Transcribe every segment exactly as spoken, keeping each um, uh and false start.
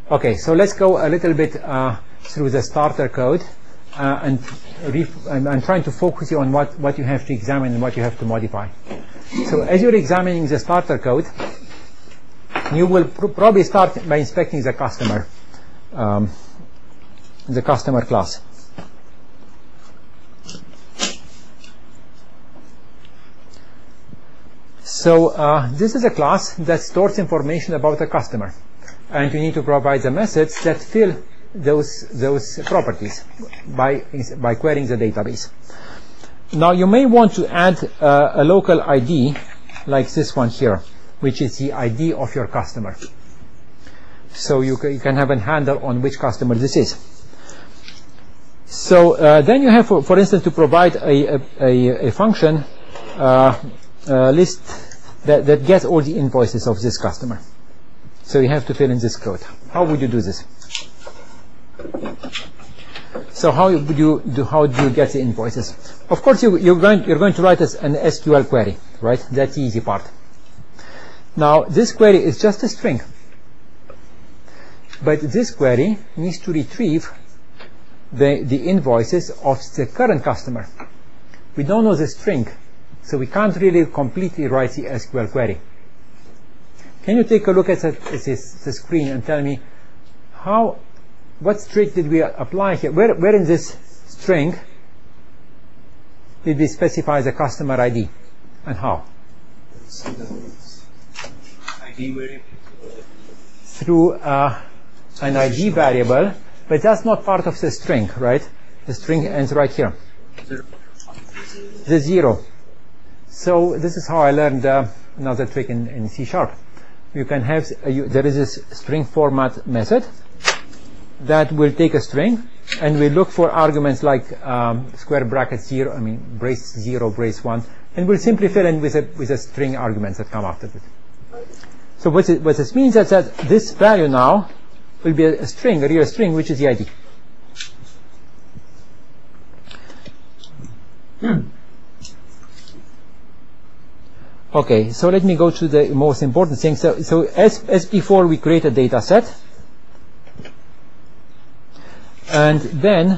Okay, so let's go a little bit uh, through the starter code, uh, and ref I'm, I'm trying to focus you on what, what you have to examine and what you have to modify. So as you're examining the starter code, you will pr probably start by inspecting the customer, um, the customer class. So uh, this is a class that stores information about a customer, and you need to provide the methods that fill those those properties by by querying the database. Now you may want to add uh, a local I D like this one here, which is the I D of your customer. So you, ca you can have a handle on which customer this is. So uh, then you have, for, for instance, to provide a, a, a function uh, uh, list that, that gets all the invoices of this customer. So you have to fill in this code. How would you do this? So how would you do? How do you get the invoices? Of course, you, you're going you're going to write as an S Q L query, right? That's the easy part. Now this query is just a string, but this query needs to retrieve the the invoices of the current customer. We don't know the string, so we can't really completely write the S Q L query. Can you take a look at the, at this, the screen and tell me how, what string did we apply here? Where, where in this string did we specify the customer I D, and how? I D variable. Through uh, an I D variable, but that's not part of the string, right? The string ends right here. Zero. The zero. So this is how I learned uh, another trick in, in C sharp. You can have, uh, you, there is this string format method that will take a string and will look for arguments like um, square bracket zero, I mean brace zero, brace one, and will simply fill in with a, with a string arguments that come after it. So what, it, what this means is that this value now will be a, a string, a real string, which is the I D. Okay, so let me go to the most important thing. So, so as, as before, we create a data set, and then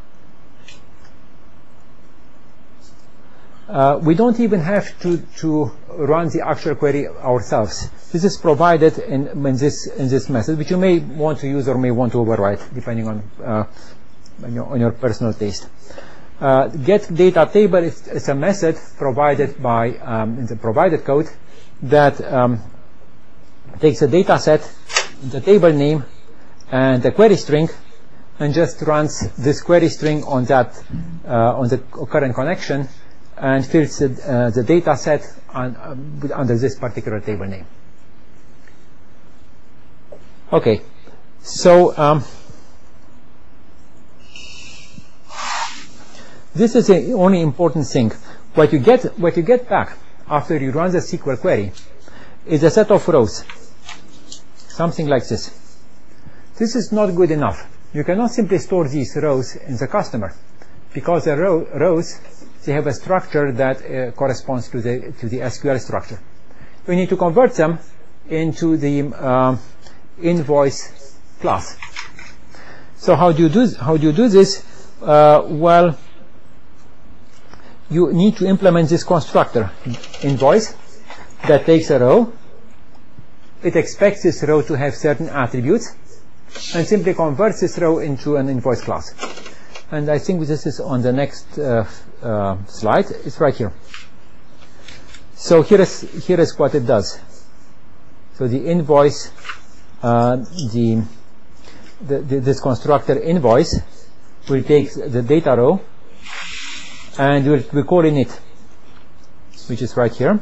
uh, we don't even have to, to run the actual query ourselves. This is provided in, in, this, in this method, which you may want to use or may want to overwrite, depending on, uh, on, your, on your personal taste. Uh, get data table is, is a method provided by um, in the provided code that um, takes a data set, the table name, and the query string, and just runs this query string on that uh, on the current connection and fills the, uh, the data set on, uh, under this particular table name. Okay, so. Um, This is the only important thing. What you get, what you get back after you run the S Q L query is a set of rows, something like this. This is not good enough. You cannot simply store these rows in the customer, because the row, rows they have a structure that uh, corresponds to the to the S Q L structure. We need to convert them into the um, invoice class. So how do you do how do you do this? Uh, well. You need to implement this constructor, invoice, that takes a row. It expects this row to have certain attributes, and simply converts this row into an invoice class. And I think this is on the next uh, uh, slide. It's right here. So here is here is what it does. So the invoice, uh, the, the, the this constructor invoice will take the data row, and we'll, we'll call init, which is right here.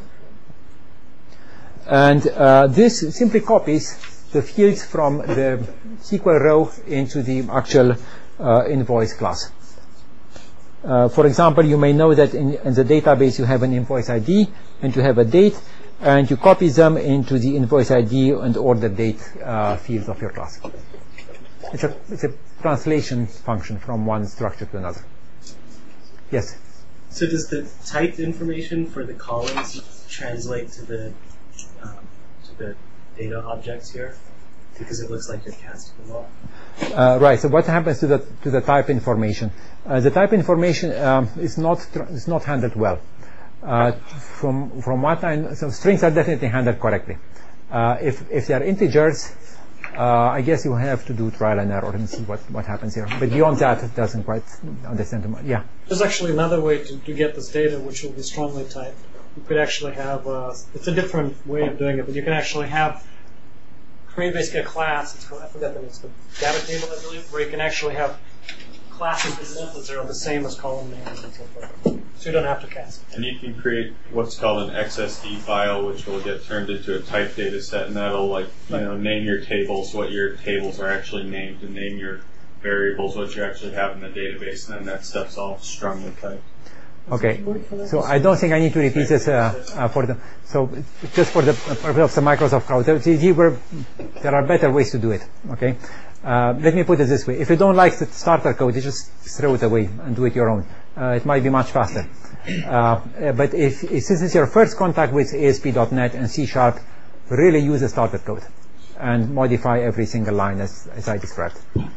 And uh, this simply copies the fields from the S Q L row into the actual uh, invoice class. Uh, for example, you may know that in, in the database you have an invoice I D and you have a date, and you copy them into the invoice I D and order date uh, fields of your class. It's a, it's a translation function from one structure to another. Yes? So does the typed information for the columns translate to the um, to the data objects here? because it looks like you're casting them off. Uh, right. So what happens to the to the type information? Uh, the type information um, is not is not handled well. Uh, from from what I know, so strings are definitely handled correctly. Uh, if if they are integers, uh, I guess you have to do trial and error and see what what happens here. But beyond that, it doesn't quite understand too much. Yeah. There's actually another way to, to get this data, which will be strongly typed. You could actually have uh, it's a different way of doing it, but you can actually have create basically a class. It's called, I forget the name. It's the data table, I believe, where you can actually have classes and methods that are the same as column names and so forth. So you don't have to cast. And you can create what's called an X S D file, which will get turned into a type data set, and that'll like you know name your tables, what your tables are actually named, and name your variables, what you actually have in the database, and then that stuff's all strongly typed. Okay, so I don't think I need to repeat this uh, uh, for the. So just for the purpose of the Microsoft Cloud, there are better ways to do it. Okay, uh, let me put it this way: if you don't like the starter code, you just throw it away and do it your own. Uh, it might be much faster. Uh, but if, if since it's your first contact with A S P dot net and C Sharp, really use the starter code and modify every single line as, as I described.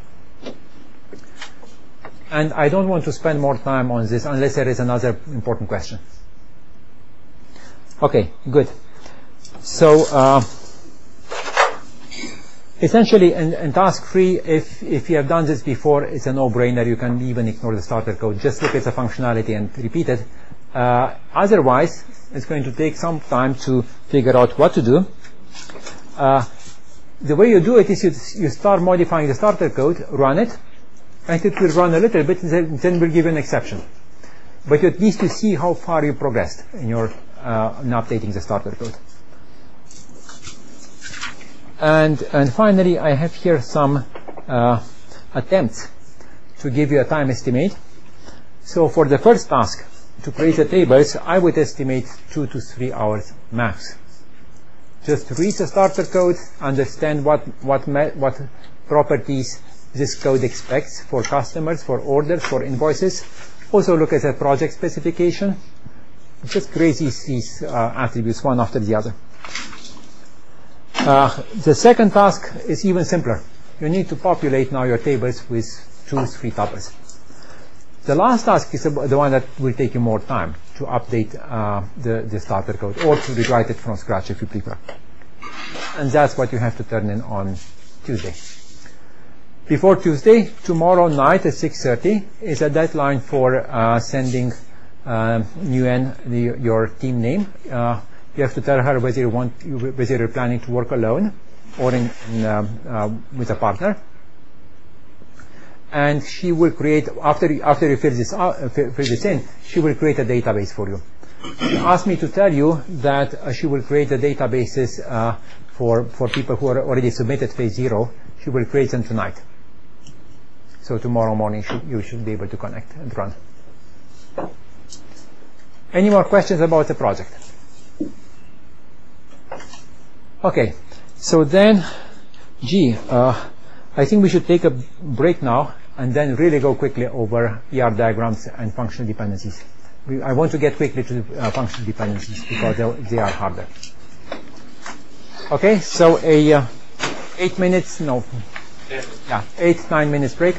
And I don't want to spend more time on this unless there is another important question. Okay, good. So uh, essentially, in, in task three, if if you have done this before, it's a no-brainer. You can even ignore the starter code. Just look at the functionality and repeat it. Uh, otherwise, it's going to take some time to figure out what to do. Uh, the way you do it is you, you start modifying the starter code, run it, and it will run a little bit, and then will give you an exception. But at least you see how far you progressed in your uh, in updating the starter code. And and finally, I have here some uh, attempts to give you a time estimate. So for the first task, to create the tables, I would estimate two to three hours max. Just read the starter code, understand what what what properties this code expects for customers, for orders, for invoices. Also look at the project specification. Just create these, these uh, attributes one after the other. Uh, the second task is even simpler. You need to populate now your tables with two, three tuples. The last task is the one that will take you more time to update uh, the, the starter code, or to rewrite it from scratch if you prefer. And that's what you have to turn in on Tuesday. Before Tuesday, tomorrow night at six thirty is a deadline for uh, sending uh, Nguyen the, your team name. Uh, you have to tell her whether you want, whether you're planning to work alone or in, in, um, uh, with a partner. And she will create, after after you fill this out, uh, fill this in, she will create a database for you. She asked me to tell you that uh, she will create the databases uh, for for people who are already submitted phase zero. She will create them tonight. So tomorrow morning should, you should be able to connect and run. Any more questions about the project? Okay, so then, gee, uh, I think we should take a break now and then really go quickly over E R diagrams and functional dependencies. We, I want to get quickly to the uh, functional dependencies because they, they are harder. Okay, so a uh, eight minutes, no, yeah, eight, nine minutes break.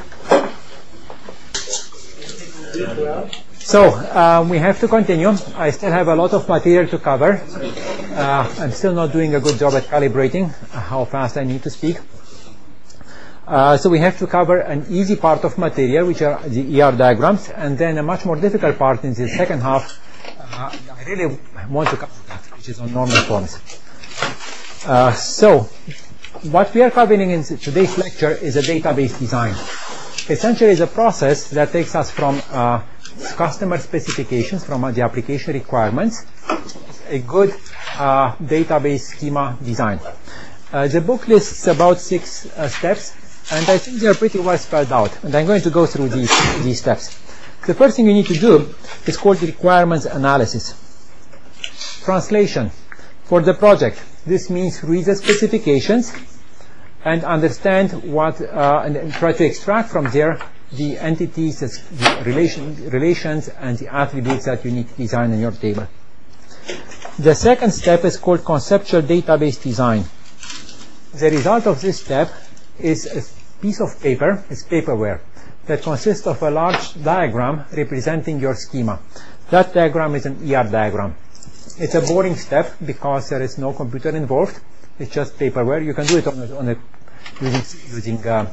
So uh, we have to continue. I still have a lot of material to cover. Uh, I'm still not doing a good job at calibrating how fast I need to speak. Uh, so we have to cover an easy part of material, which are the E R diagrams, and then a much more difficult part in the second half. Uh, I really want to cover that, which is on normal forms. Uh, so what we are covering in today's lecture is a database design. Essentially, it's a process that takes us from uh, customer specifications, from uh, the application requirements, a good uh, database schema design. Uh, the book lists about six uh, steps, and I think they are pretty well spelled out. And I'm going to go through these, these steps. The first thing you need to do is called requirements analysis. Translation. For the project, this means read the specifications and understand what, uh, and, and try to extract from there the entities, the relation, relations, and the attributes that you need to design in your table. The second step is called conceptual database design. the result of this step is a piece of paper, it's paperware, that consists of a large diagram representing your schema. That diagram is an E R diagram. It's a boring step because there is no computer involved. It's just paperware. You can do it on a, on a using, using uh,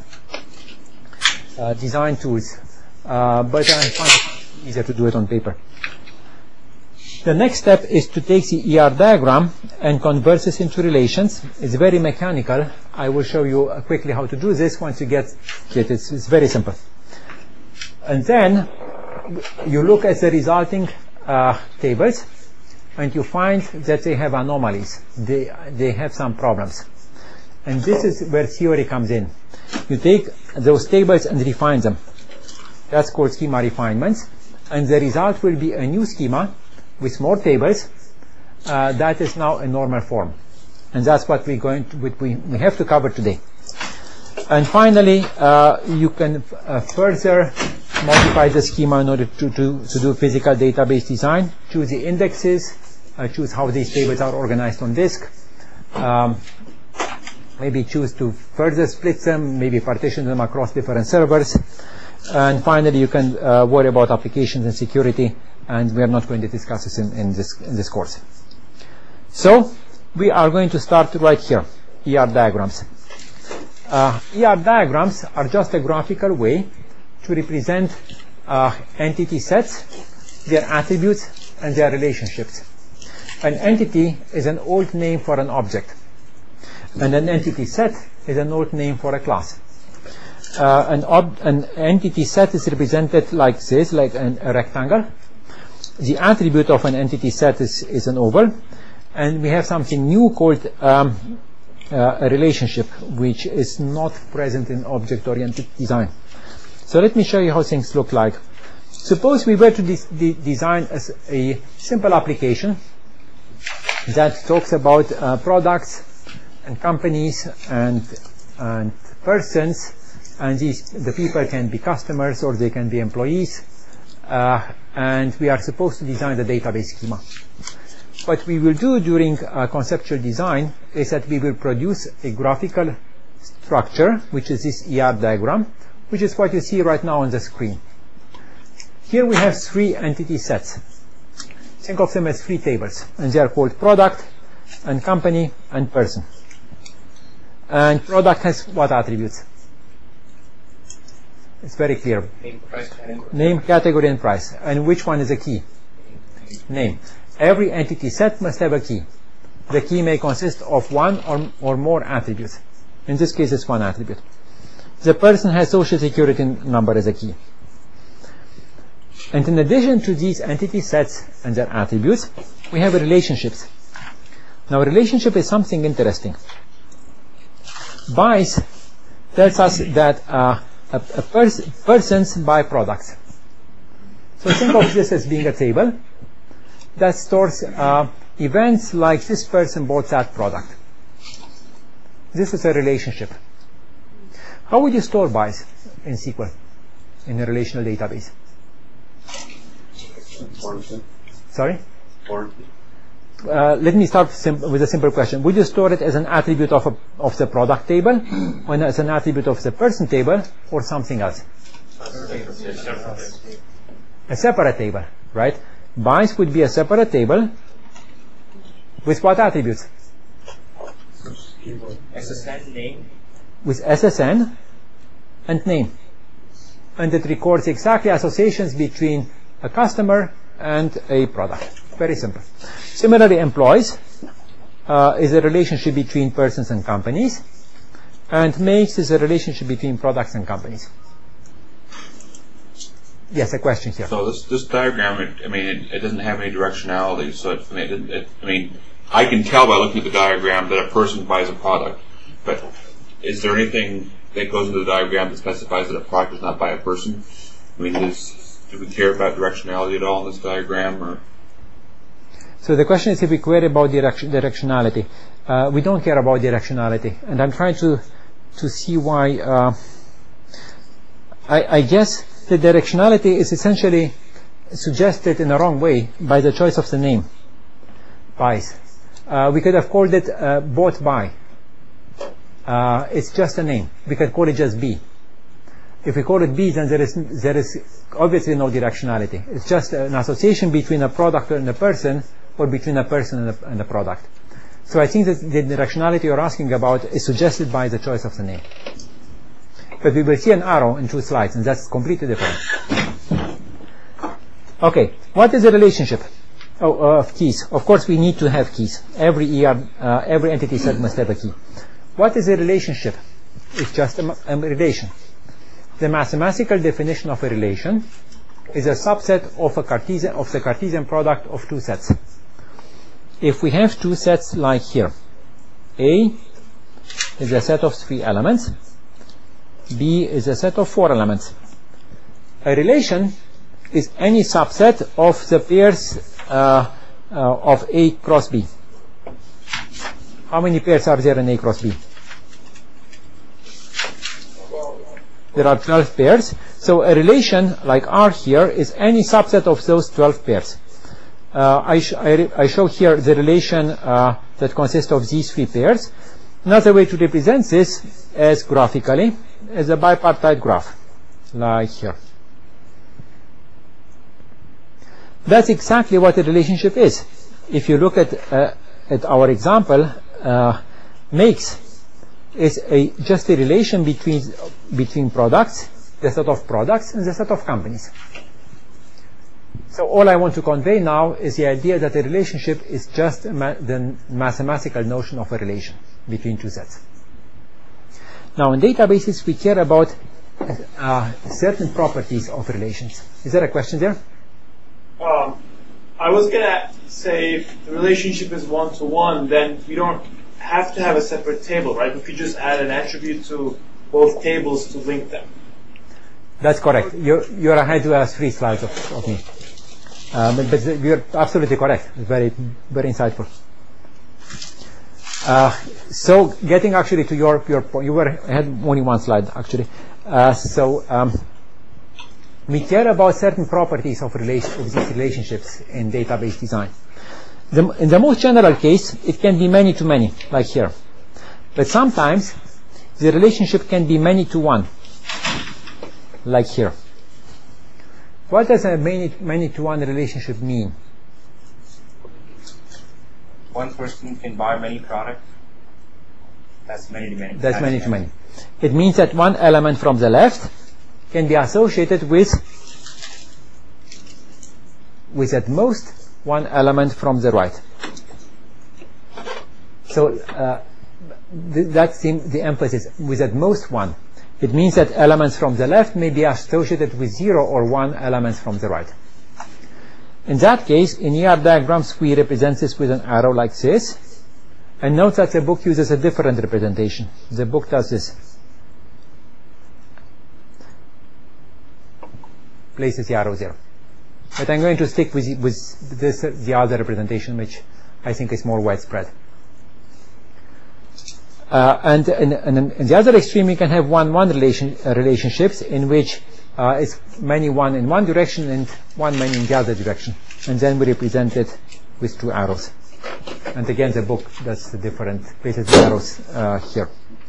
uh, design tools, uh, but I find it easier to do it on paper. The next step is to take the E R diagram and convert this into relations. It's very mechanical. I will show you uh, quickly how to do this once you get it. It's, it's very simple. And then you look at the resulting uh, tables, and you find that they have anomalies. They, they have some problems. And this is where theory comes in. You take those tables and refine them. That's called schema refinements. And the result will be a new schema with more tables uh, that is now a normal form. And that's what we're going to, what we, we have to cover today. And finally, uh, you can uh, further modify the schema in order to, to, to do physical database design. Choose the indexes, uh, choose how these tables are organized on disk. Um, maybe choose to further split them, maybe partition them across different servers. And finally, you can uh, worry about applications and security, and we are not going to discuss this in, in, this, in this course. So, we are going to start right here, E R diagrams. Uh, E R diagrams are just a graphical way to represent uh, entity sets, their attributes, and their relationships. An entity is an old name for an object, and an entity set is an old name for a class. Uh, an, ob an entity set is represented like this, like an, a rectangle. The attribute of an entity set is, is an oval, and we have something new called um, uh, a relationship, which is not present in object-oriented design. So let me show you how things look like. Suppose we were to de de design as a simple application that talks about uh, products and companies and, and persons, and these, the people can be customers or they can be employees, uh, and we are supposed to design the database schema. What we will do during uh, conceptual design is that we will produce a graphical structure, which is this E R diagram, which is what you see right now on the screen. Here we have three entity sets. Think of them as three tables, and they are called product, and company, and person. And product has what attributes? It's very clear. Name, price, category. Name, category, and price. And which one is a key? Name. Every entity set must have a key. The key may consist of one or, or more attributes. In this case, it's one attribute. The person has social security number as a key. And in addition to these entity sets and their attributes, we have relationships. Now, a relationship is something interesting. Buys tells us that uh, a, a pers persons buy products. So think of this as being a table that stores uh, events like this person bought that product. This is a relationship. How would you store buys in S Q L, in a relational database? Sorry? Uh, let me start with a simple question. Would you store it as an attribute of, a, of the product table, or as an attribute of the person table, or something else? A separate table, right? Buys would be a separate table with what attributes? S S N name. With S S N and name. And it records exactly associations between a customer and a product. Very simple. Similarly, employees uh, is a relationship between persons and companies, and makes is a relationship between products and companies. Yes, a question here. So this this diagram, it, I mean, it, it doesn't have any directionality. So it, I mean, it, it, I mean, I can tell by looking at the diagram that a person buys a product, but is there anything that goes into the diagram that specifies that a product is not by a person? I mean, is, do we care about directionality at all in this diagram, or? So the question is if we care about direction, directionality. Uh, we don't care about directionality, and I'm trying to to see why. Uh, I, I guess the directionality is essentially suggested in a wrong way by the choice of the name, buys. Uh, we could have called it uh, bought by. uh, it's just a name. We can call it just B. If we call it B, then there is there is obviously no directionality. It's just an association between a product and a person, or between a person and a, and a product. So I think that the directionality you're asking about is suggested by the choice of the name. But we will see an arrow in two slides, and that's completely different. Okay, what is the relationship oh, of keys? Of course, we need to have keys. Every E R, uh, every entity set must have a key. What is a relationship? It's just a, a relation. The mathematical definition of a relation is a subset of a Cartesian of the Cartesian product of two sets. If we have two sets like here, A is a set of three elements, B is a set of four elements. A relation is any subset of the pairs uh, uh, of A cross B. How many pairs are there in A cross B? There are twelve pairs. So a relation like R here is any subset of those twelve pairs. Uh, I, sh I, I show here the relation uh, that consists of these three pairs. Another way to represent this as graphically is a bipartite graph, like here. That's exactly what a relationship is. If you look at, uh, at our example, uh, makes is a, just a relation between, between products, the set of products, and the set of companies. So all I want to convey now is the idea that a relationship is just ma the mathematical notion of a relation between two sets. Now in databases we care about uh, certain properties of relations. Is there a question there? Um, I was going to say if the relationship is one-to-one, then we don't have to have a separate table, right? We could just add an attribute to both tables to link them. That's correct. You're, you're ahead to us three slides of, of me. Uh, but, but you're absolutely correct. It's very, very insightful. Uh, so getting actually to your, your point, you were had only one slide actually. Uh, so um, we care about certain properties of, relation, of these relationships in database design. The, in the most general case, it can be many to many, like here. But sometimes the relationship can be many to one, like here. What does a many, many to one relationship mean? One person can buy many products. That's many to many. That's many to many. It means that one element from the left can be associated with, with at most one element from the right. So uh, th that's the, the emphasis, with at most one. It means that elements from the left may be associated with zero or one elements from the right. In that case, in E R diagrams, we represent this with an arrow like this. And note that the book uses a different representation. The book does this. Places the arrow there. But I'm going to stick with, with this, the other representation, which I think is more widespread. Uh, and in, in, in the other extreme, you can have one-one relation, uh, relationships in which uh, it's many one in one direction and one many in the other direction. And then we represent it with two arrows. And again, the book does the different places the arrows uh, here.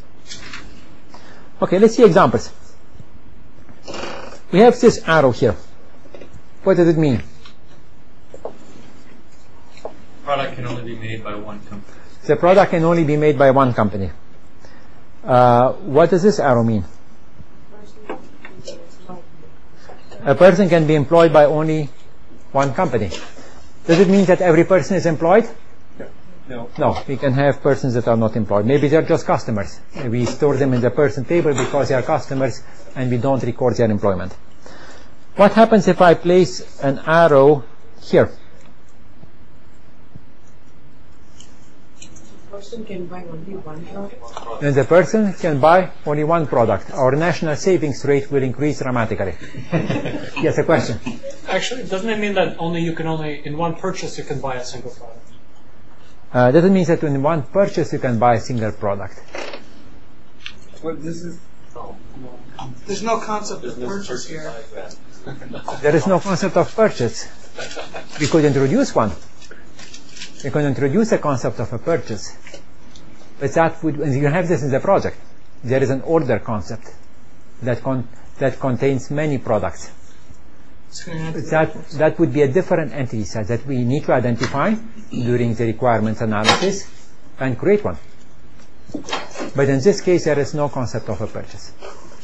Okay, let's see examples. We have this arrow here. What does it mean? Product can only be made by one company. The product can only be made by one company. Uh, what does this arrow mean? A person can be employed by only one company. Does it mean that every person is employed? No. No, we can have persons that are not employed. Maybe they're just customers. We store them in the person table because they are customers and we don't record their employment. What happens if I place an arrow here? Person can buy only one product. Then the person can buy only one product. Our national savings rate will increase dramatically. Yes, a question. Actually, doesn't it mean that only you can only in one purchase you can buy a single product? Uh, doesn't mean that in one purchase you can buy a single product. Well, this is. There's no concept of purchase here. There is no concept of purchase. We could introduce one. We could introduce a concept of a purchase. But that would, and you have this in the project. There is an order concept that con that contains many products. That that would be a different entity set that we need to identify during the requirements analysis and create one. But in this case, there is no concept of a purchase.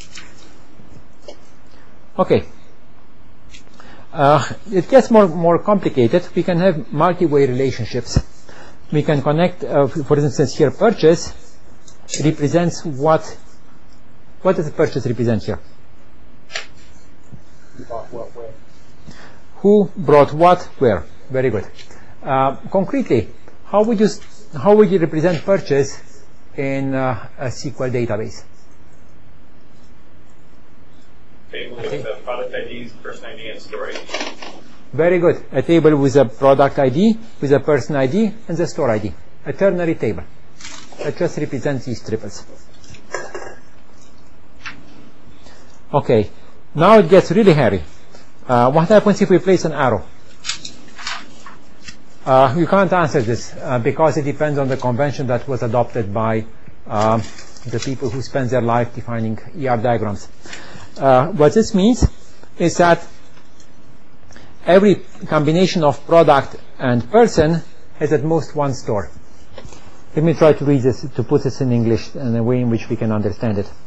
Okay. Uh, it gets more more complicated. We can have multi-way relationships. We can connect, uh, for instance, here purchase represents what? What does the purchase represent here? Who brought what where? Very good. Uh, concretely, how would you how would you represent purchase in uh, a S Q L database? Table with the product I Ds, person I D, and store I D. Very good. A table with a product I D, with a person I D, and the store I D. A ternary table that just represents these triples. Okay. Now it gets really hairy. Uh, what happens if we place an arrow? Uh, you can't answer this uh, because it depends on the convention that was adopted by uh, the people who spend their life defining E R diagrams. Uh, what this means is that every combination of product and person has at most one store. Let me try to read this, to put this in English in a way in which we can understand it.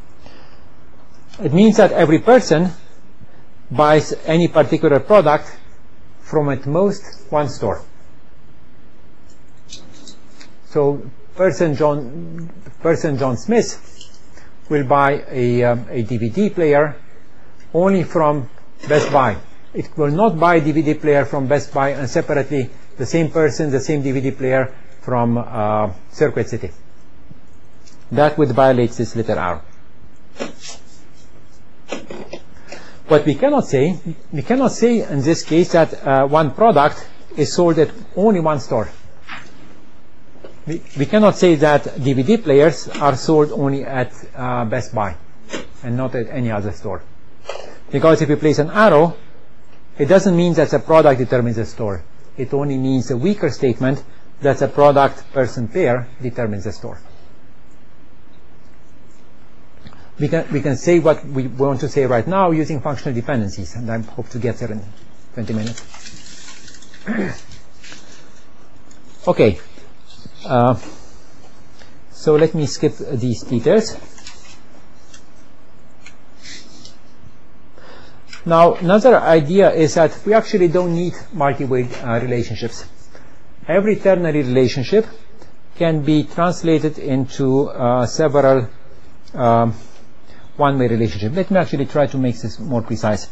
It means that every person buys any particular product from at most one store. So person John, person John Smith will buy a, um, a D V D player only from Best Buy. It will not buy a D V D player from Best Buy and separately the same person, the same D V D player from uh, Circuit City. That would violate this little arrow. What we cannot say, we cannot say in this case that uh, one product is sold at only one store. We, we cannot say that D V D players are sold only at uh, Best Buy and not at any other store. Because if you place an arrow, it doesn't mean that the product determines the store. It only means a weaker statement that the product-person pair determines the store. We can, we can say what we want to say right now using functional dependencies, and I hope to get there in twenty minutes. Okay. Uh, so let me skip these details. Now, another idea is that we actually don't need multi-way uh, relationships. Every ternary relationship can be translated into uh, several um, one-way relationships. Let me actually try to make this more precise.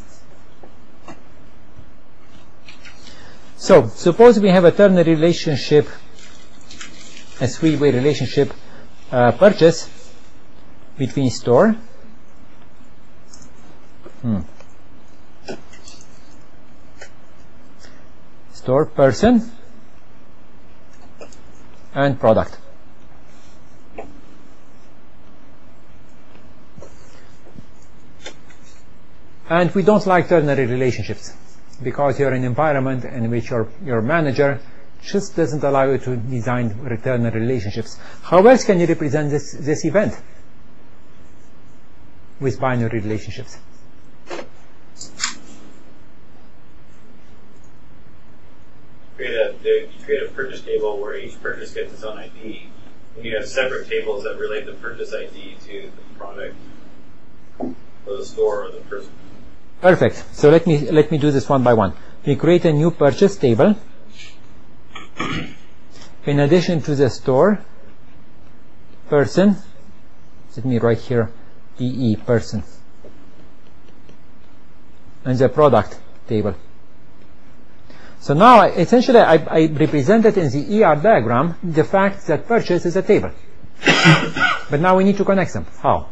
So, suppose we have a ternary relationship, a three-way relationship uh, purchase between store hmm, store, person, and product. And we don't like ternary relationships because you're in an environment in which your, your manager just doesn't allow you to design ternary relationships. How else can you represent this, this event with binary relationships? Create a, you create a purchase table where each purchase gets its own I D, and you have separate tables that relate the purchase I D to the product, or the store, or the person. Perfect. So let me let me do this one by one. We create a new purchase table. In addition to the store, person, let me write here E E, person, and the product table. So now, essentially, I, I represented in the E R diagram the fact that purchase is a table. But now we need to connect them. How?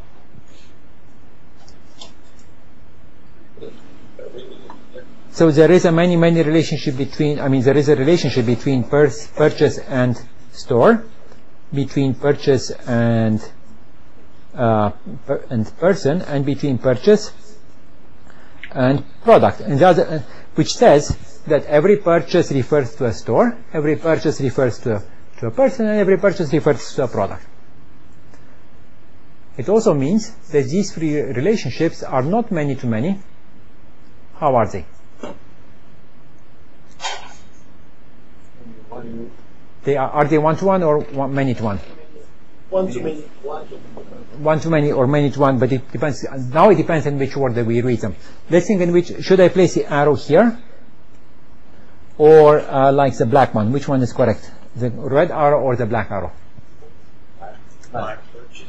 So there is a many, many relationship between, I mean, there is a relationship between pers purchase and store, between purchase and, uh, per and person, and between purchase and product. And the other, uh, which says that every purchase refers to a store, every purchase refers to a, to a person, and every purchase refers to a product. It also means that these three relationships are not many to many. How are they? They are, are they one to one or one, many to one? One to many. One to many or many to one, but it depends. Now it depends on which order we read them. Let's think in which, should I place the arrow here? Or uh, like the black one? Which one is correct? The red arrow or the black arrow? Black.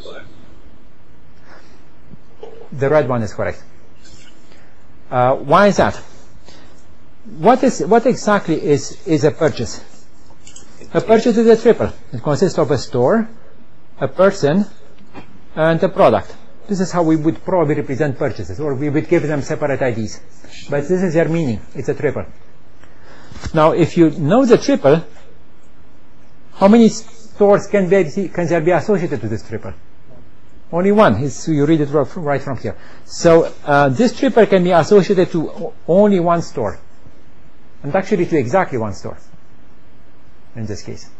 The red one is correct. Uh, why is that? What is what exactly is is a purchase? A purchase is a triple. It consists of a store, a person, and a product. This is how we would probably represent purchases, or we would give them separate I Ds. But this is their meaning. It's a triple. Now, if you know the triple, how many stores can, be, can there be associated to this triple? Only one. It's, you read it right from here. So uh, this triple can be associated to only one store, and actually to exactly one store in this case.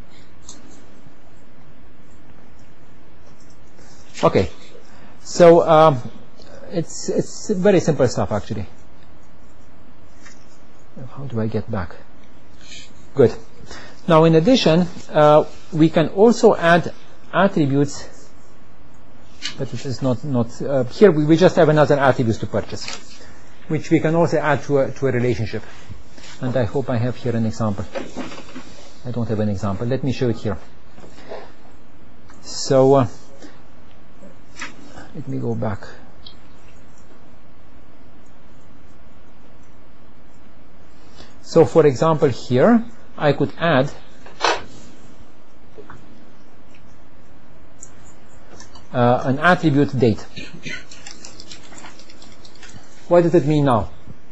Okay, so um, it's it's very simple stuff actually. How do I get back? Good. Now, in addition, uh, we can also add attributes. But it is not, not uh, here we, we just have another attributes to purchase, which we can also add to a, to a relationship. And I hope I have here an example. I don't have an example. Let me show it here. So, uh, let me go back. So, for example, here, I could add Uh, an attribute date. What does it mean now?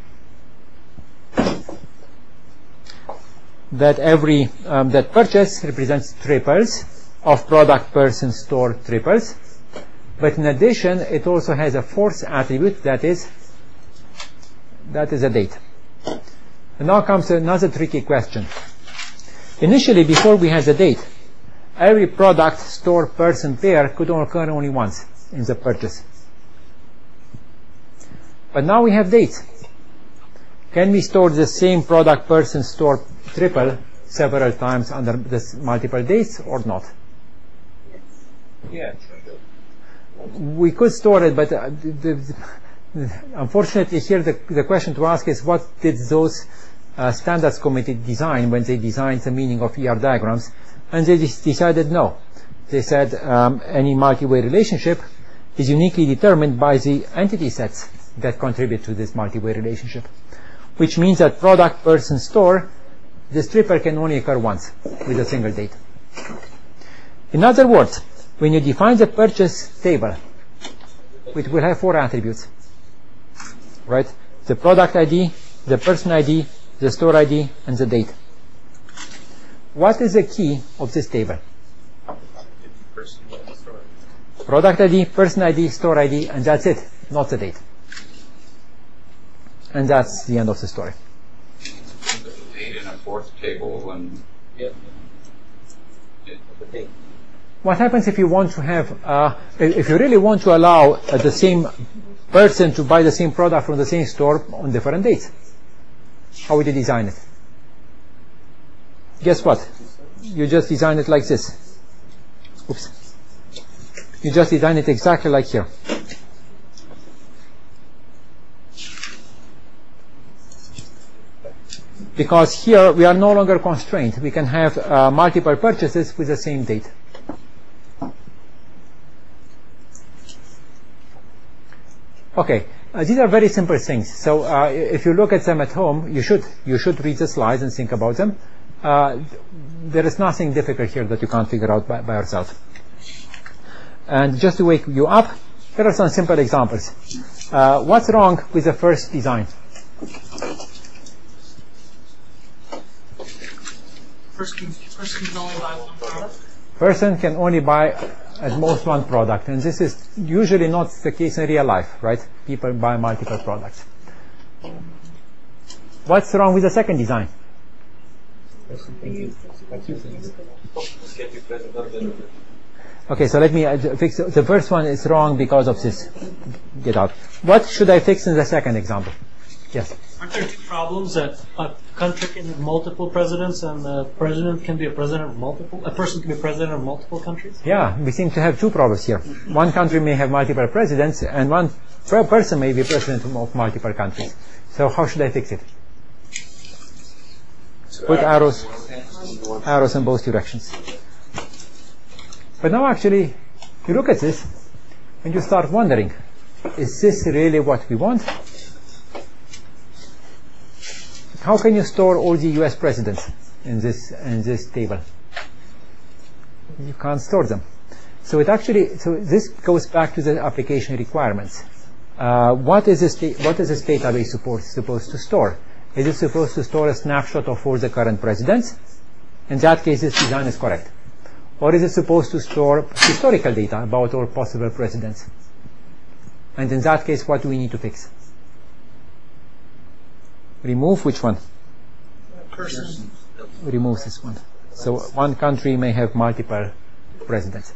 That every um, that purchase represents triples of product, person, store triples, but in addition it also has a fourth attribute, that is that is a date. And now comes another tricky question. Initially, before we had the date, every product, store, person pair could occur only once in the purchase. But now we have dates. Can we store the same product, person, store triple several times under this multiple dates or not? Yeah. We could store it, but uh, the, the, unfortunately here the, the question to ask is, what did those uh, standards committee design when they designed the meaning of E R diagrams? And they decided no. They said um, any multi-way relationship is uniquely determined by the entity sets that contribute to this multi-way relationship, which means that product, person, store, this triple can only occur once with a single date. In other words, when you define the purchase table, it will have four attributes, right? The product I D, the person I D, the store I D, and the date. What is the key of this table? Product I D, person I D, store I D, and that's it, not the date. And that's the end of the story. The date in a fourth table when. Yep. What happens if you want to have, uh, if you really want to allow uh, the same person to buy the same product from the same store on different dates? How would you design it? Guess what? You just design it like this. Oops. You just design it exactly like here. Because here we are no longer constrained. We can have uh, multiple purchases with the same date. Okay, uh, these are very simple things. So uh, if you look at them at home, you should you should read the slides and think about them. Uh, there is nothing difficult here that you can't figure out by, by yourself. And just to wake you up, there are some simple examples. Uh, what's wrong with the first design? Person, person can only buy one product. Person can only buy at most one product, and this is usually not the case in real life, right? People buy multiple products. What's wrong with the second design? Okay, so let me uh, fix the first one. Is wrong because of this. Get out. What should I fix in the second example? Yes. Aren't there two problems that a country can have multiple presidents and the president can be a president of multiple, a person can be president of multiple countries? Yeah, we seem to have two problems here. One country may have multiple presidents and one per person may be president of multiple countries. So how should I fix it? Put arrows, arrows in both directions. But now actually, you look at this and you start wondering, is this really what we want? How can you store all the U S presidents in this in this table? You can't store them. So it actually so this goes back to the application requirements. Uh, what is this what is this database supposed supposed to store? Is it supposed to store a snapshot of all the current presidents? In that case, this design is correct. Or is it supposed to store historical data about all possible presidents? And in that case, what do we need to fix? Remove which one? Person. Remove this one. So one country may have multiple presidents.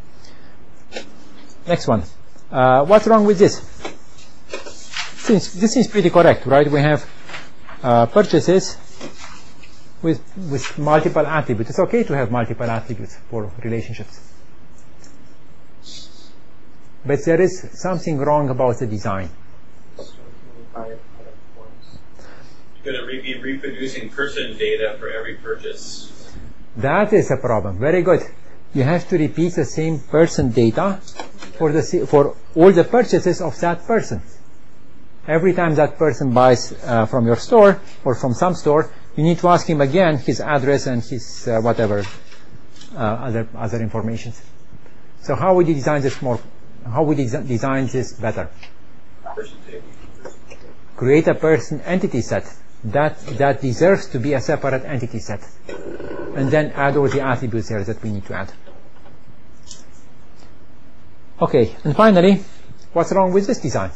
Next one. Uh, what's wrong with this? Seems, this seems pretty correct, right? We have uh, purchases with with multiple attributes. It's okay to have multiple attributes for relationships. But there is something wrong about the design. Going to be reproducing person data for every purchase. That is a problem. Very good. You have to repeat the same person data for the for all the purchases of that person. Every time that person buys uh, from your store or from some store, you need to ask him again his address and his uh, whatever uh, other other information. So how would you design this more? How would you des design this better? Person table. Create a person entity set that that deserves to be a separate entity set, and then add all the attributes there that we need to add. Okay, and finally, what's wrong with this design?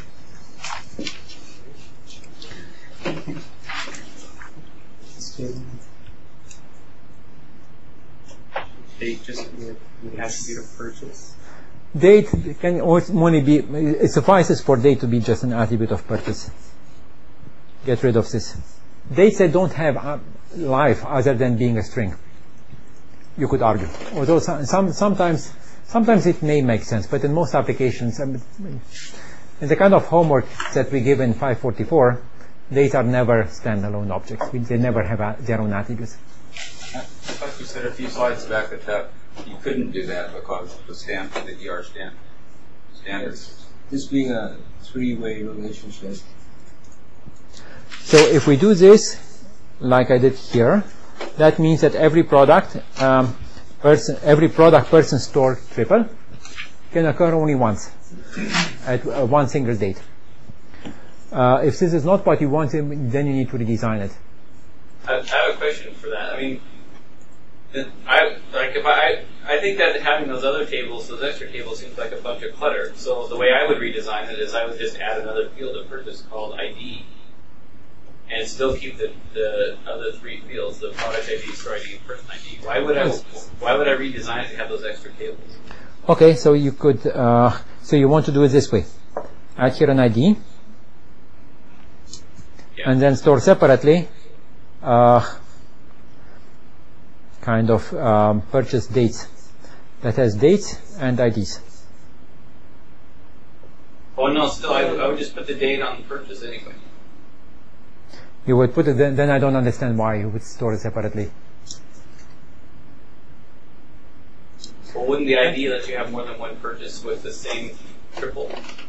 Date just it has to be the purchase. Date can only be, it suffices for date to be just an attribute of purchase. Get rid of this. Dates that don't have a life other than being a string, you could argue. Although some, some, sometimes sometimes it may make sense, but in most applications, I mean, in the kind of homework that we give in five forty-four, dates are never standalone objects. They never have a, their own attributes. I thought you said a few slides back that, that you couldn't do that because of the stamp, the E R stamp standards. This being a three-way relationship. So if we do this, like I did here, that means that every product, um, person, every product person store triple can occur only once at uh, one single date. Uh, if this is not what you want, then you need to redesign it. I, I have a question for that. I mean, the, I like if I I think that having those other tables, those extra tables, seems like a bunch of clutter. So the way I would redesign it is I would just add another field of purchase called I D, and still keep the, the other three fields, the product I D, store I D, and person I D. Why would I why would I redesign it to have those extra tables? Okay, so you could uh, so you want to do it this way: add here an I D, Yeah. and then store separately uh, kind of um, purchase dates that has dates and I Ds. Oh no, still I, I would just put the date on the purchase anyway. You would put it then, then I don't understand why you would store it separately. Well, wouldn't the I D let you have more than one purchase with the same triple?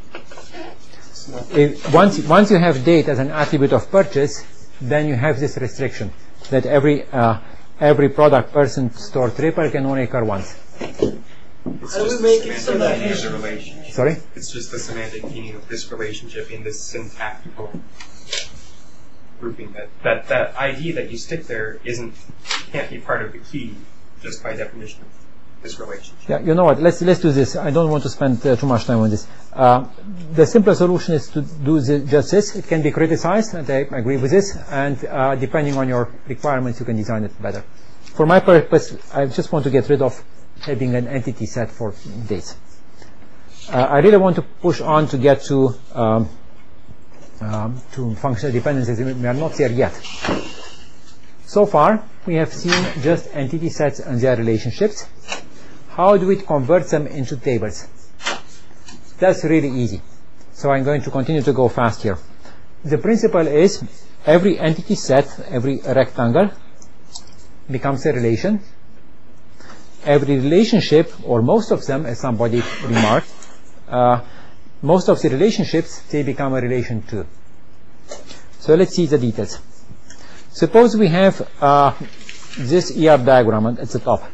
If, once once you have date as an attribute of purchase, then you have this restriction that every uh, every product person store triple can only occur once. It's How do just we make the it semantic so that meaning of it's- the relationship. Sorry? It's just the semantic meaning of this relationship in this syntactical grouping. That, that that I D that you stick there isn't can't be part of the key just by definition. this relationship? Yeah, you know what? Let's let's do this. I don't want to spend uh, too much time on this. Uh, the simple solution is to do this, just this. It can be criticized, and I agree with this. And uh, depending on your requirements, you can design it better. For my purpose, I just want to get rid of having an entity set for dates. Uh, I really want to push on to get to um, um, to functional dependencies. We are not there yet. So far, we have seen just entity sets and their relationships. How do we convert them into tables? That's really easy. So I'm going to continue to go fast here. The principle is every entity set, every rectangle, becomes a relation. Every relationship, or most of them, as somebody remarked, uh, most of the relationships, they become a relation too. So let's see the details. Suppose we have uh, this E R diagram at the top.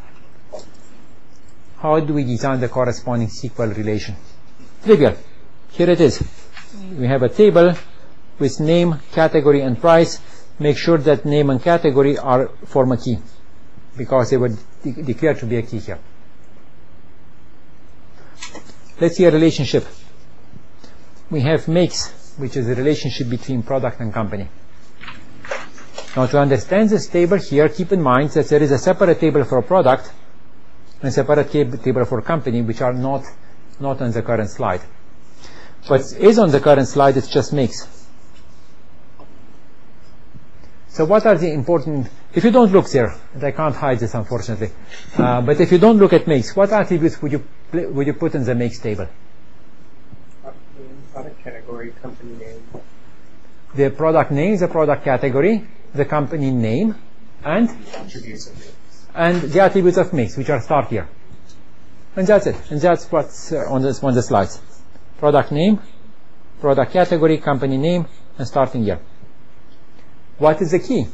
How do we design the corresponding S Q L relation? Trivial. Here it is. We have a table with name, category, and price. Make sure that name and category are form a key, because they were de declared to be a key here. Let's see a relationship. We have makes, which is a relationship between product and company. Now, to understand this table here, keep in mind that there is a separate table for product and a separate table for company, which are not, not on the current slide. What is on the current slide is just makes. So what are the important, if you don't look there, and I can't hide this unfortunately, uh, but if you don't look at makes, what attributes would you, would you put in the makes table? Product category, company name. The product name, the product category, the company name, and Attributes of makes. and the attributes of makes, which are start here. And that's it. And that's what's uh, on this on the slides. Product name, product category, company name, and starting here. What is the key?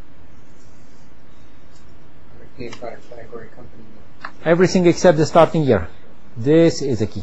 Name, product category, company name. Everything except the starting year. This is the key.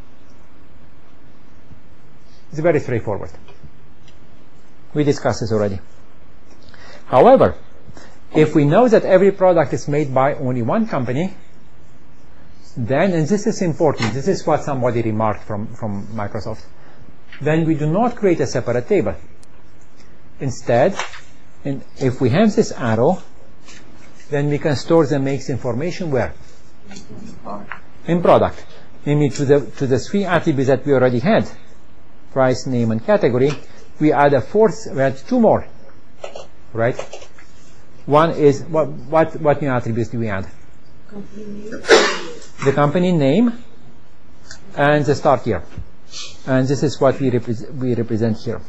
It's very straightforward. We discussed this already. However, if we know that every product is made by only one company, then, and this is important, this is what somebody remarked from, from Microsoft, then we do not create a separate table. Instead, and if we have this arrow, then we can store the makes information where? In product. Namely, to the, to the three attributes that we already had, price, name, and category, we add a fourth, we add two more, right? One is, what, what, what new attributes do we add? Company name. The company name and the start year. And this is what we, repre we represent here.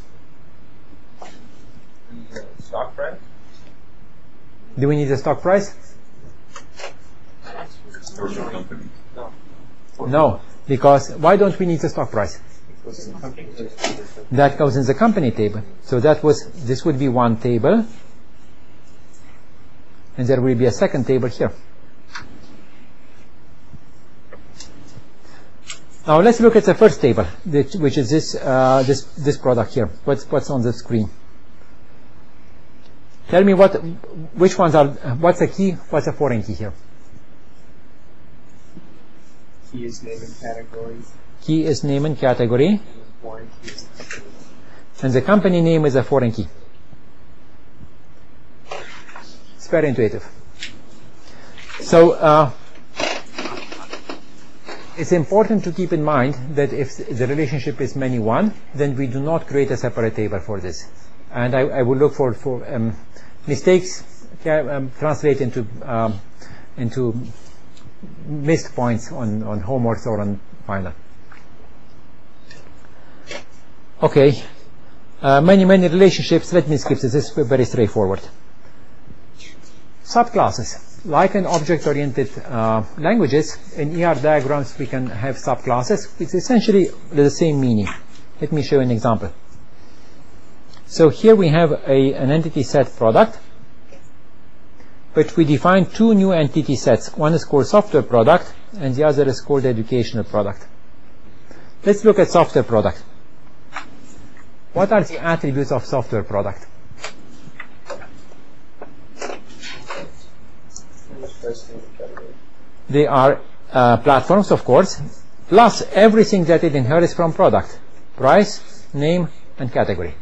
Stock price? Do we need the stock price? Company. No, because why don't we need the stock price? That goes in the company table. So that was, this would be one table, and there will be a second table here. Now let's look at the first table, which is this uh, this this product here. What's what's on the screen? Tell me what, which ones are, what's the key, what's the foreign key here? Key is name and category. Key is name and category. Foreign key is company. And the company name is a foreign key. It's very intuitive. So uh, it's important to keep in mind that if the relationship is many one, then we do not create a separate table for this. And I, I will look for, for um, mistakes can, um, translate into um, into missed points on, on homework or on final. Okay, uh, many, many relationships. Let me skip this. This is very straightforward. Subclasses. Like in object-oriented uh, languages, in E R diagrams we can have subclasses, which essentially the same meaning. Let me show you an example. So here we have a, an entity set product, but we define two new entity sets. One is called software product, and the other is called educational product. Let's look at software product. What are the attributes of software product? They are uh, platforms, of course, plus everything that it inherits from product: price, name, and category.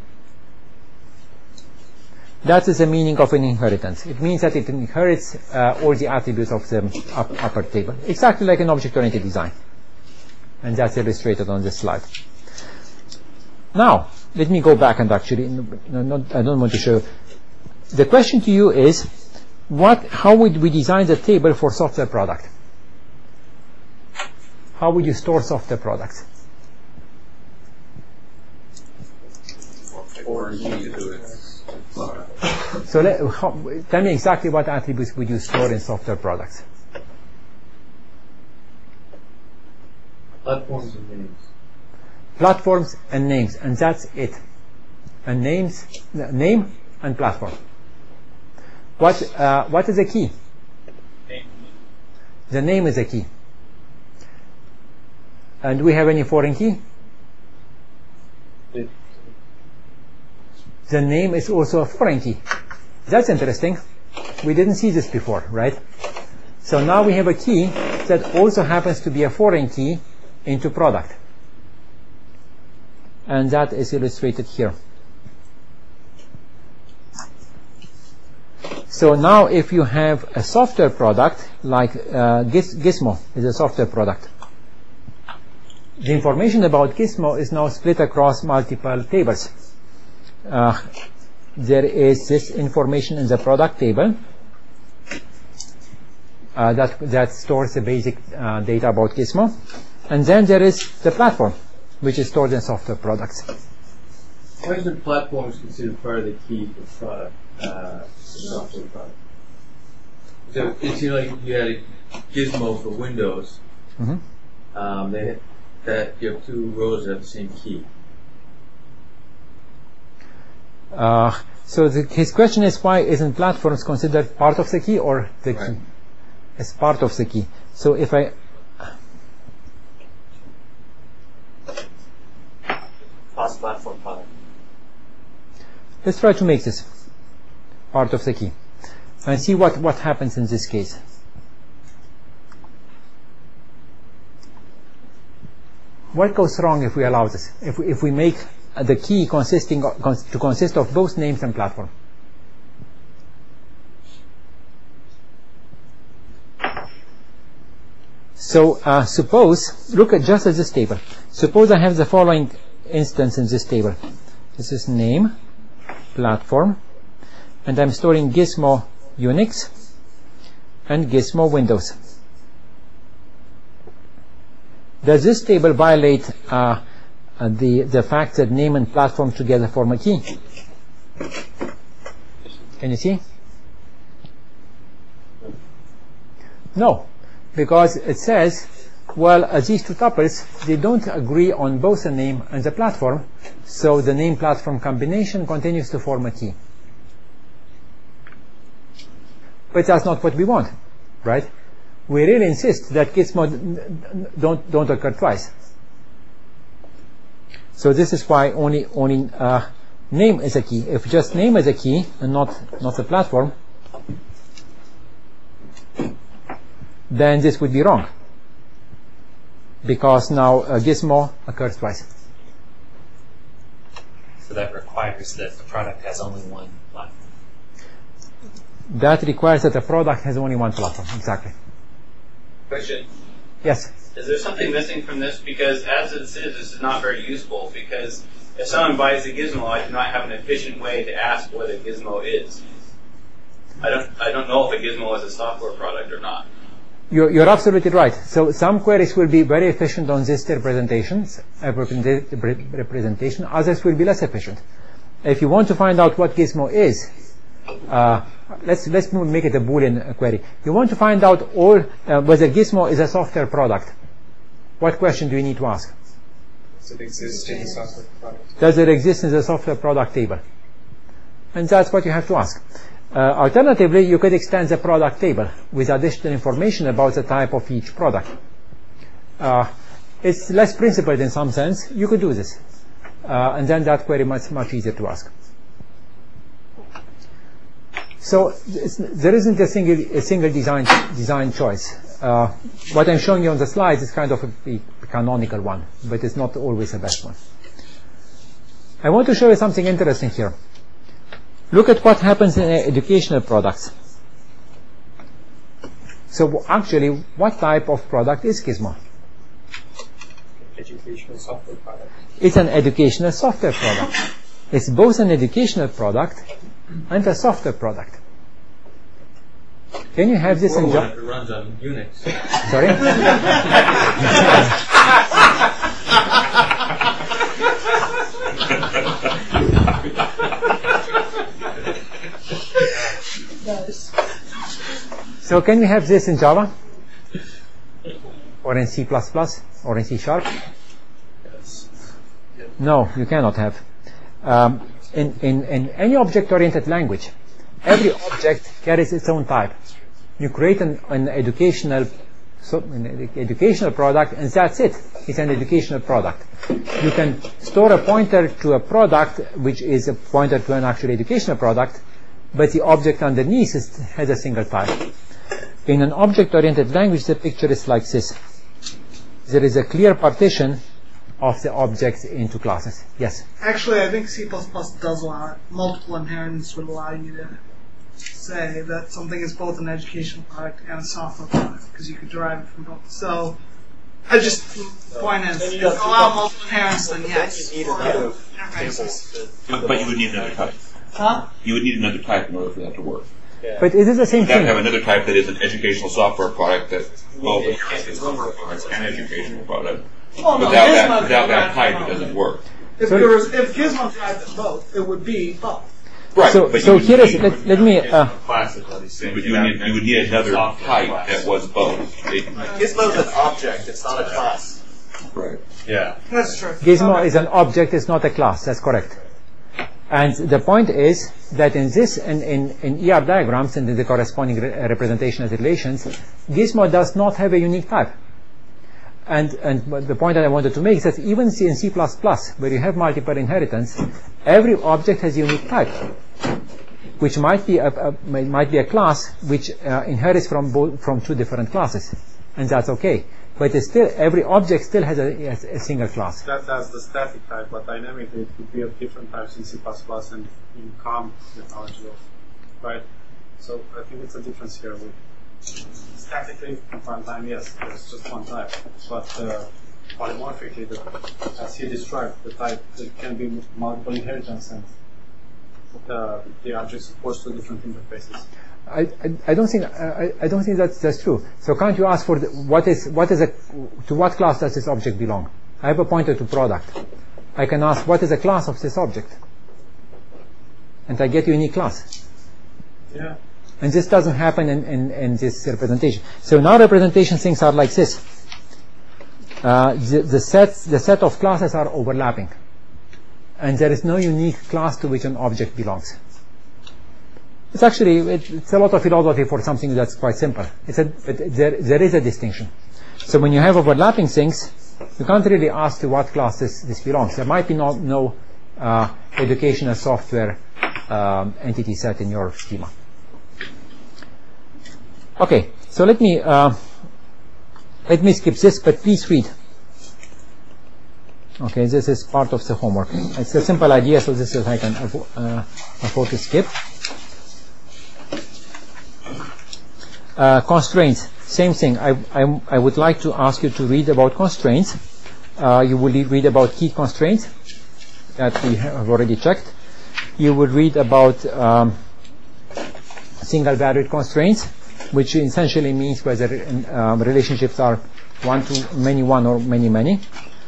That is the meaning of an inheritance. It means that it inherits uh, all the attributes of the up, upper table, exactly like an object-oriented design. And that's illustrated on this slide. Now, let me go back and actually, no, not, I don't want to show. The question to you is, what? How would we design the table for software product? How would you store software products? Or you need to do it. So let, how, tell me exactly what attributes would you store in software products? Platforms and names. Platforms and names, and that's it. And names, name and platform. What uh, what is the key? Name. The name is the key. And do we have any foreign key? It, The name is also a foreign key. That's interesting. We didn't see this before, right? So now we have a key that also happens to be a foreign key into product. And that is illustrated here. So now if you have a software product, like uh, Giz Gizmo is a software product, the information about Gizmo is now split across multiple tables. Uh, there is this information in the product table uh, that, that stores the basic uh, data about Gizmo, and then there is the platform, which is stored in software products. why is the platforms considered part of the key for product, uh, for software product? So it's you know, like you had a Gizmo for Windows. Mm-hmm. um, they, that you have two rows that have the same key. Uh, so the, his question is, why isn't platforms considered part of the key or the Right. key? As part of the key. So if I Cross-platform product. let's try to make this part of the key and see what, what happens in this case. What goes wrong if we allow this? If we, if we make the key consisting of, cons to consist of both names and platform? So uh, suppose, look at just at this table. Suppose I have the following instance in this table. This is name, platform, and I'm storing Gizmo Unix and Gizmo Windows. Does this table violate uh, uh, the, the fact that name and platform together form a key? Can you see? No, because it says, well, uh, these two tuples, they don't agree on both the name and the platform, so the name-platform combination continues to form a key. But that's not what we want, right? We really insist that Gizmo don't, don't occur twice. So this is why only, only uh, name is a key. If just name is a key and not, not the platform, then this would be wrong, because now uh, Gizmo occurs twice. So that requires that the product has only one platform. That requires that the product has only one platform, exactly. Question. Yes? Is there something missing from this? Because as it is, this is not very useful, because if someone buys a Gizmo, I do not have an efficient way to ask what a Gizmo is. I don't, I don't know if a Gizmo is a software product or not. You're, you're absolutely right. So some queries will be very efficient on this representations, uh, representation. Others will be less efficient. If you want to find out what Gizmo is, uh, let's let's make it a Boolean query. You want to find out all uh, whether Gizmo is a software product. What question do you need to ask? Does it exist in the software product? Does it exist in the software product table? And that's what you have to ask. Uh, alternatively, you could extend the product table with additional information about the type of each product. Uh, it's less principled in some sense. You could do this. Uh, and then that query much, much easier to ask. So it's, there isn't a single, a single design, design choice. uh, what I'm showing you on the slides is kind of a, a canonical one, but it's not always the best one. I want to show you something interesting here. Look at what happens in educational products. So actually, what type of product is Gizmo? Educational software product. It's an educational software product. It's both an educational product and a software product. Can you have this in Java? It runs on Unix. Sorry? So can we have this in Java? Or in C plus plus? Or in C sharp? No, you cannot have. Um, in, in, in any object-oriented language, every object carries its own type. You create an, an educational so an educational product, and that's it. It's an educational product. You can store a pointer to a product which is a pointer to an actual educational product, but the object underneath is, has a single type. In an object-oriented language, the picture is like this. There is a clear partition of the objects into classes. Yes? Actually, I think C plus plus does allow it. Multiple inheritance would allow you to say that something is both an educational product and a software product, because you could derive it from both. So, I just, point is, if you allow multiple inheritance, then yes. You need another table. But you would need another type. Huh? You would need another type in order for that to work. Yeah. But is it the same You have thing? to have another type that is an educational software product that both is software products and educational product. Well, no, Without Gizmo that, could without that drive type, them it both. doesn't work. If, So- there was, if Gizmo drives them both, it would be both. Right. So, but so you would here is, need- let, let me, uh, Classical, these things. But you would need, you would need another type that was both. It- Gizmo's an object, it's not a class. Right. Yeah. That's true. Gizmo is an object, it's not a class. That's correct. And the point is that in this, in, in, in E R diagrams and in the corresponding re representation as relations, Gizmo does not have a unique type. And, and the point that I wanted to make is that even in C plus plus, where you have multiple inheritance, every object has a unique type, which might be a, a might be a class which uh, inherits from both, from two different classes, and that's okay. But it's still, every object still has a, has a single class. That, that's the static type, but dynamically it could be of different types in C plus plus and in COM technology, right? So I think it's a difference here. With statically, one time, yes, there's just one type, but uh, polymorphically, the, as he described, the type it can be multiple inheritance, and the, the object supports two different interfaces. I, I, I don't think I, I don't think that's that's true. So can't you ask for the, what is what is a to what class does this object belong? I have a pointer to product. I can ask what is the class of this object, and I get a unique class. Yeah. And this doesn't happen in, in, in this representation. So in our representation, things are like this. Uh, the, the sets the set of classes are overlapping, and there is no unique class to which an object belongs. It's actually, it, it's a lot of philosophy for something that's quite simple. It's a, but there, there is a distinction. So when you have overlapping things, you can't really ask to what class this, this belongs. There might be no, no uh, educational software um, entity set in your schema. Okay, so let me, uh, let me skip this, but please read. Okay, this is part of the homework. It's a simple idea, so this is I can avo uh, afford to skip. Uh, constraints, same thing. I, I, I would like to ask you to read about constraints. Uh, you will read about key constraints that we have already checked. You will read about um, single valued constraints, which essentially means whether um, relationships are one to many one or many many.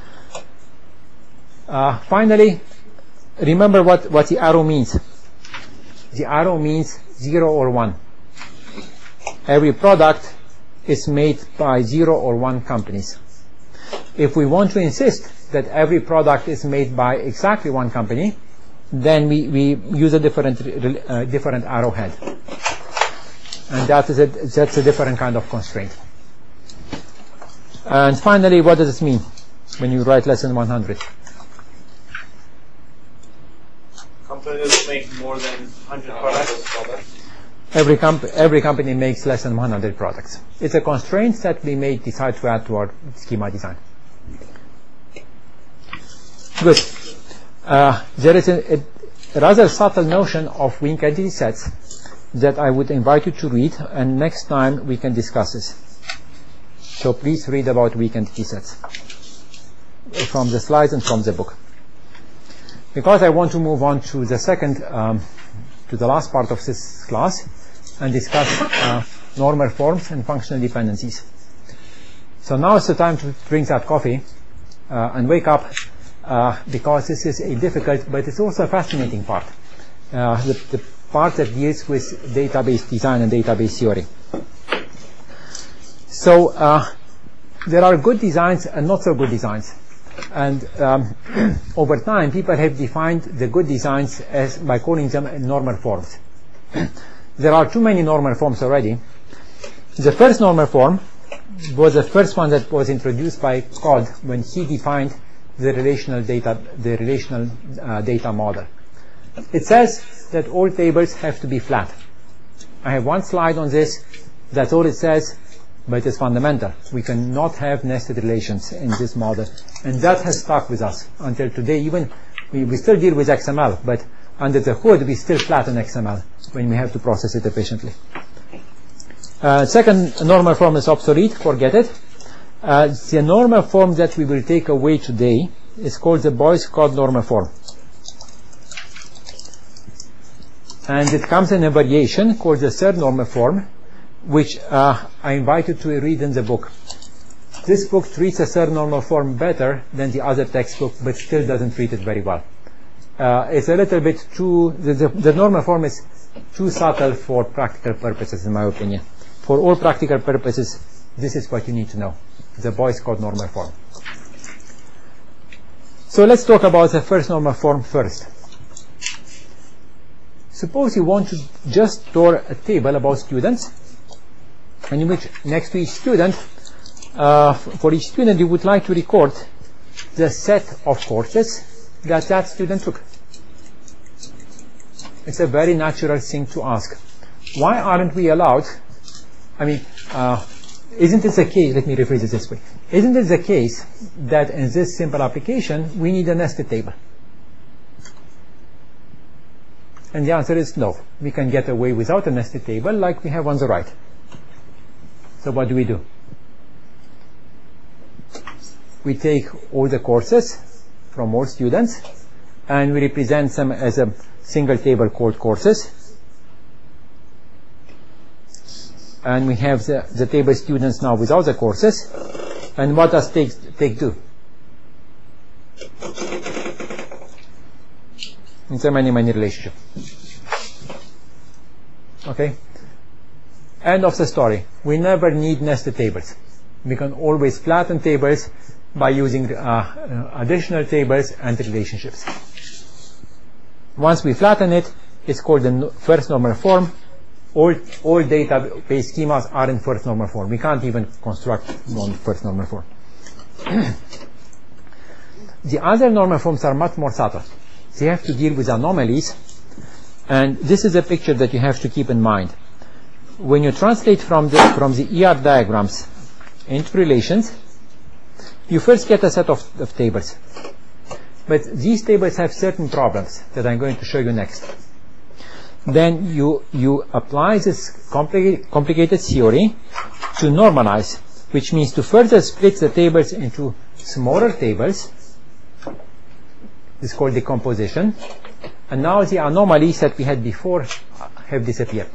Uh, finally, remember what, what the arrow means. The arrow means zero or one. Every product is made by zero or one companies. If we want to insist that every product is made by exactly one company, then we, we use a different uh, different arrowhead, and that is a, that's a different kind of constraint. And finally, what does this mean when you write less than one hundred? Companies make more than one hundred products. every, comp every company makes less than one hundred products. It's a constraint that we may decide to add to our schema design. Good. Uh, there is a, a rather subtle notion of weak entity sets that I would invite you to read, and next time we can discuss this. So please read about weak entity sets from the slides and from the book. Because I want to move on to the second, um, to the last part of this class and discuss uh, normal forms and functional dependencies. So now is the time to drink that coffee uh, and wake up, uh, because this is a difficult, but it's also a fascinating part. Uh, the, the part that deals with database design and database theory. So uh, there are good designs and not so good designs. And um, over time, people have defined the good designs as by calling them normal forms. There are too many normal forms already. The first normal form was the first one that was introduced by Codd when he defined the relational data, the relational uh, data model. It says that all tables have to be flat. I have one slide on this. That's all it says. But it's fundamental. We cannot have nested relations in this model. And that has stuck with us until today. Even we, we still deal with X M L, but under the hood we still flatten X M L when we have to process it efficiently. Uh, second normal form is obsolete. Forget it. Uh, the normal form that we will take away today is called the Boyce-Codd normal form. And it comes in a variation called the third normal form, which uh, I invite you to read in the book. This book treats a third normal form better than the other textbook, but still doesn't treat it very well. Uh, it's a little bit too, the, the, the normal form is too subtle for practical purposes, in my opinion. For all practical purposes, this is what you need to know, the Boyce-Codd normal form. So let's talk about the first normal form first. Suppose you want to just store a table about students, and in which next to each student, uh, for each student you would like to record the set of courses that that student took. It's a very natural thing to ask. Why aren't we allowed, I mean, uh, isn't it the case, let me rephrase it this way, isn't it the case that in this simple application we need a nested table? And the answer is no. We can get away without a nested table like we have on the right. So what do we do? We take all the courses from all students and we represent them as a single table called courses. And we have the, the table students now without the courses. And what does take, take do? It's a many-many relationship. Okay? End of the story. We never need nested tables. We can always flatten tables by using uh, additional tables and relationships. Once we flatten it, it's called the first normal form. All, all database schemas are in first normal form. We can't even construct non-first normal form. The other normal forms are much more subtle. They have to deal with anomalies, and this is a picture that you have to keep in mind. When you translate from the, from the E R diagrams into relations, you first get a set of, of tables. But these tables have certain problems that I'm going to show you next. Then you, you apply this compli complicated theory to normalize, which means to further split the tables into smaller tables. This is called decomposition. And now the anomalies that we had before have disappeared.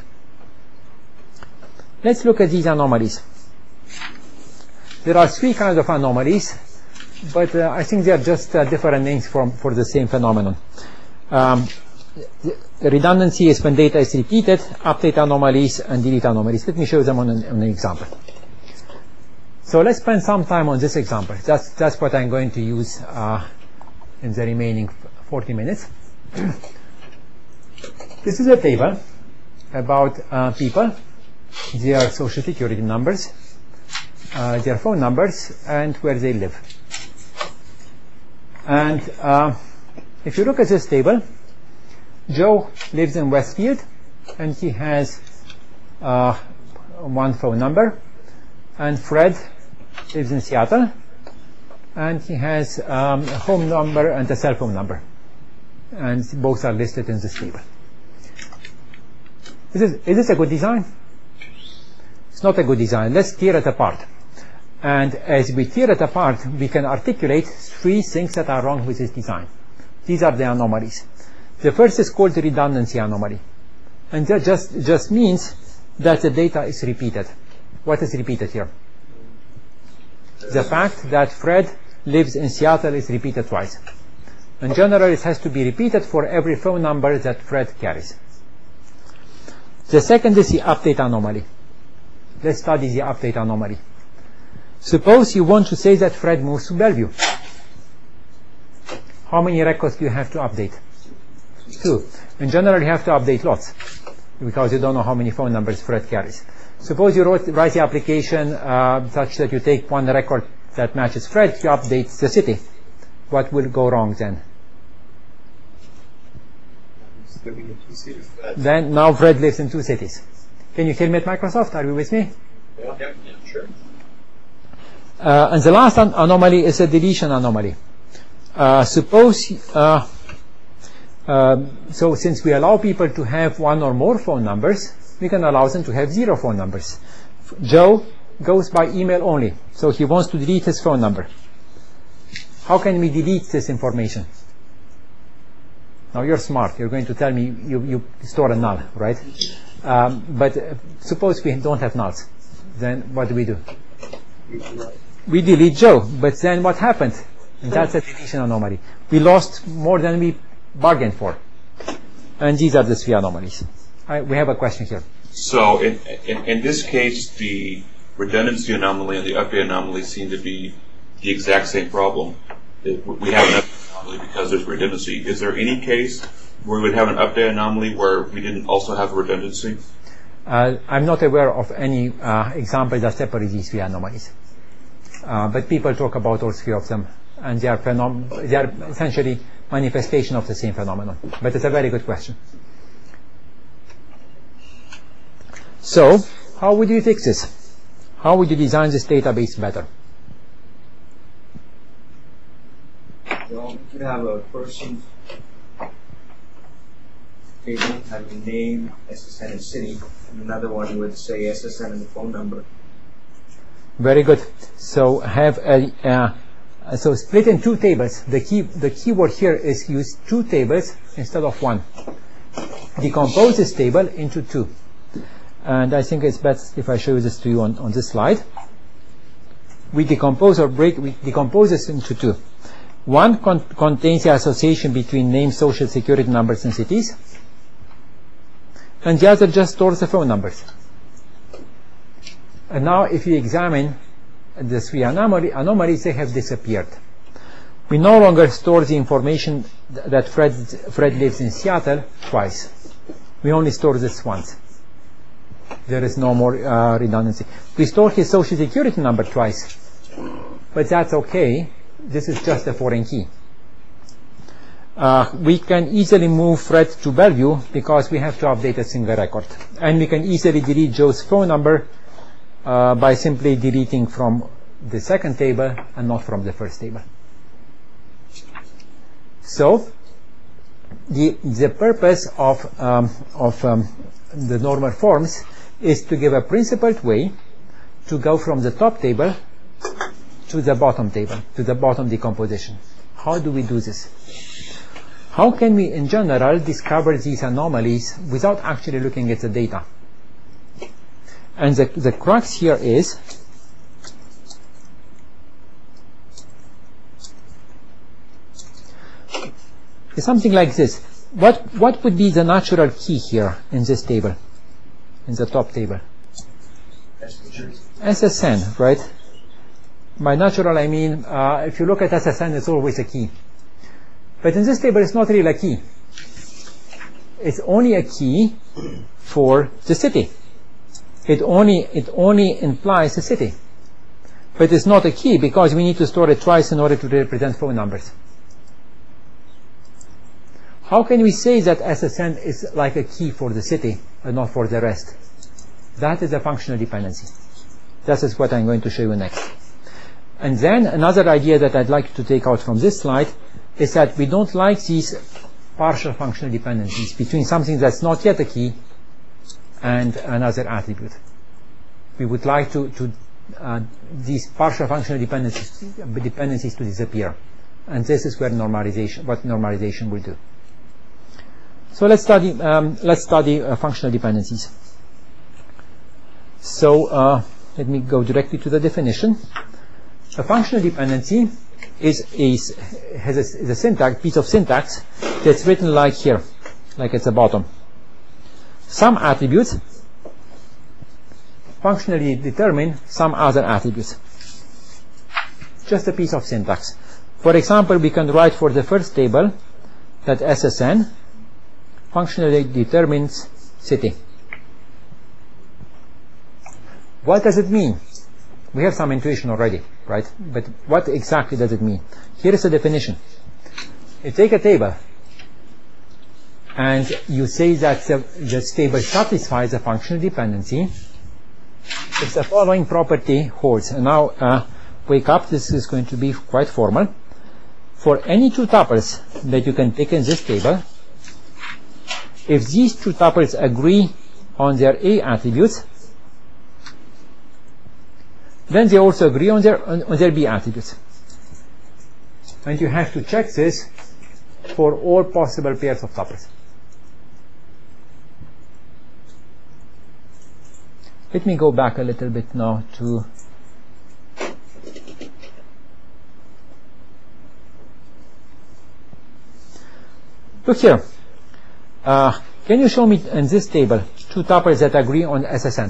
Let's look at these anomalies. There are three kinds of anomalies, but uh, I think they are just uh, different names from, for the same phenomenon. Um, redundancy is when data is repeated, update anomalies, and delete anomalies. Let me show them on an, on an example. So let's spend some time on this example. That's, that's what I'm going to use uh, in the remaining forty minutes. This is a table about uh, people, their social security numbers, uh, their phone numbers, and where they live. And uh, if you look at this table, Joe lives in Westfield, and he has uh, one phone number, and Fred lives in Seattle, and he has um, a home number and a cell phone number, and both are listed in this table. Is this, is this a good design? It's not a good design. Let's tear it apart. And as we tear it apart, we can articulate three things that are wrong with this design. These are the anomalies. The first is called the redundancy anomaly. And that just, just means that the data is repeated. What is repeated here? The fact that Fred lives in Seattle is repeated twice. In general, it has to be repeated for every phone number that Fred carries. The second is the update anomaly. Let's study the update anomaly. Suppose you want to say that Fred moves to Bellevue. How many records do you have to update? Two. In general, you have to update lots, because you don't know how many phone numbers Fred carries. Suppose you wrote, write the application uh, such that you take one record that matches Fred, you update the city. What will go wrong then? Then now Fred lives in two cities. Can you hear me at Microsoft? Are you with me? Yeah, yeah, yeah, sure. Uh, and the last an anomaly is a deletion anomaly. Uh, suppose, uh, uh, so since we allow people to have one or more phone numbers, we can allow them to have zero phone numbers. Joe goes by email only, so he wants to delete his phone number. How can we delete this information? Now you're smart, you're going to tell me you, you store a null, right? Um, but uh, suppose we don't have nulls, then what do we do? We delete Joe, but then what happened? And that's a deletion anomaly. We lost more than we bargained for. And these are the three anomalies. I, we have a question here. So in, in, in this case, the redundancy anomaly and the update anomaly seem to be the exact same problem. It, we have an update anomaly because there's redundancy. Is there any case where we would have an update anomaly where we didn't also have redundancy? Uh, I'm not aware of any uh, example that separate these three anomalies. Uh, but people talk about all three of them, and they are, phenom they are essentially manifestation of the same phenomenon. But it's a very good question. So, how would you fix this? How would you design this database better? Well, you could have a person table having name, S S N, and city, and another one would say S S N and the phone number. Very good. So have a uh, so split in two tables. The key the keyword here is use two tables instead of one. Decompose this table into two. And I think it's best if I show this to you on, on this slide. We decompose or break we decompose this into two. One con contains the association between names, social security numbers, and cities. And the other just stores the phone numbers. And now if you examine the three anomaly, anomalies, they have disappeared. We no longer store the information th that Fred, Fred lives in Seattle twice. We only store this once. There is no more uh, redundancy. We store his social security number twice. But that's okay. This is just a foreign key. Uh, we can easily move Fred to Bellevue because we have to update a single record. And we can easily delete Joe's phone number uh, by simply deleting from the second table and not from the first table. So, the, the purpose of, um, of um, the normal forms is to give a principled way to go from the top table to the bottom table, to the bottom decomposition. How do we do this? How can we, in general, discover these anomalies without actually looking at the data? And the, the crux here is it's something like this. What, what would be the natural key here in this table, in the top table? S S N, right? By natural, I mean, uh, if you look at S S N, it's always a key. But in this table, it's not really a key. It's only a key for the city. It only, it only implies a city. But it's not a key because we need to store it twice in order to represent phone numbers. How can we say that S S N is like a key for the city and not for the rest? That is a functional dependency. That is what I'm going to show you next. And then another idea that I'd like to take out from this slide is that we don't like these partial functional dependencies between something that's not yet a key and another attribute. We would like to, to uh, these partial functional dependencies, dependencies to disappear. And this is where normalization, what normalization will do. So let's study, um, let's study uh, functional dependencies. So uh, let me go directly to the definition. A functional dependency is a, has a, is a syntax, piece of syntax that's written like here, like at the bottom. Some attributes functionally determine some other attributes. Just a piece of syntax. For example, we can write for the first table that S S N functionally determines city. What does it mean? We have some intuition already, right? But what exactly does it mean? Here is a definition. You take a table and you say that the, this table satisfies a functional dependency if the following property holds. And now uh, wake up, this is going to be quite formal. For any two tuples that you can pick in this table, if these two tuples agree on their A attributes, then they also agree on their, on, on their B attributes. And you have to check this for all possible pairs of tuples. Let me go back a little bit now to look here. Uh, can you show me in this table two tuples that agree on S S N?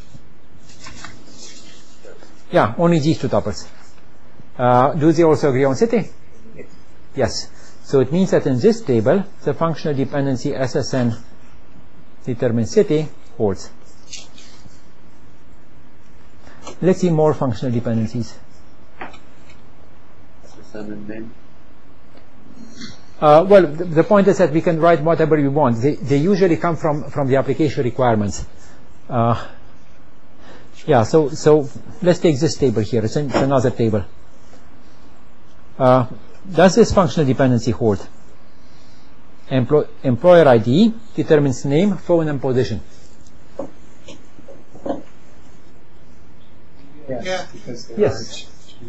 Yeah, only these two tuples. Uh, do they also agree on city? Yes. So it means that in this table, the functional dependency S S N determines city holds. Let's see more functional dependencies. S S N and name. Uh, well, the, the point is that we can write whatever we want. They, they usually come from, from the application requirements. Uh, yeah, so, so let's take this table here. It's, an, it's another table. Uh, does this functional dependency hold? Employ, employer I D determines name, phone, and position. Yes. Yeah. Because they Yes.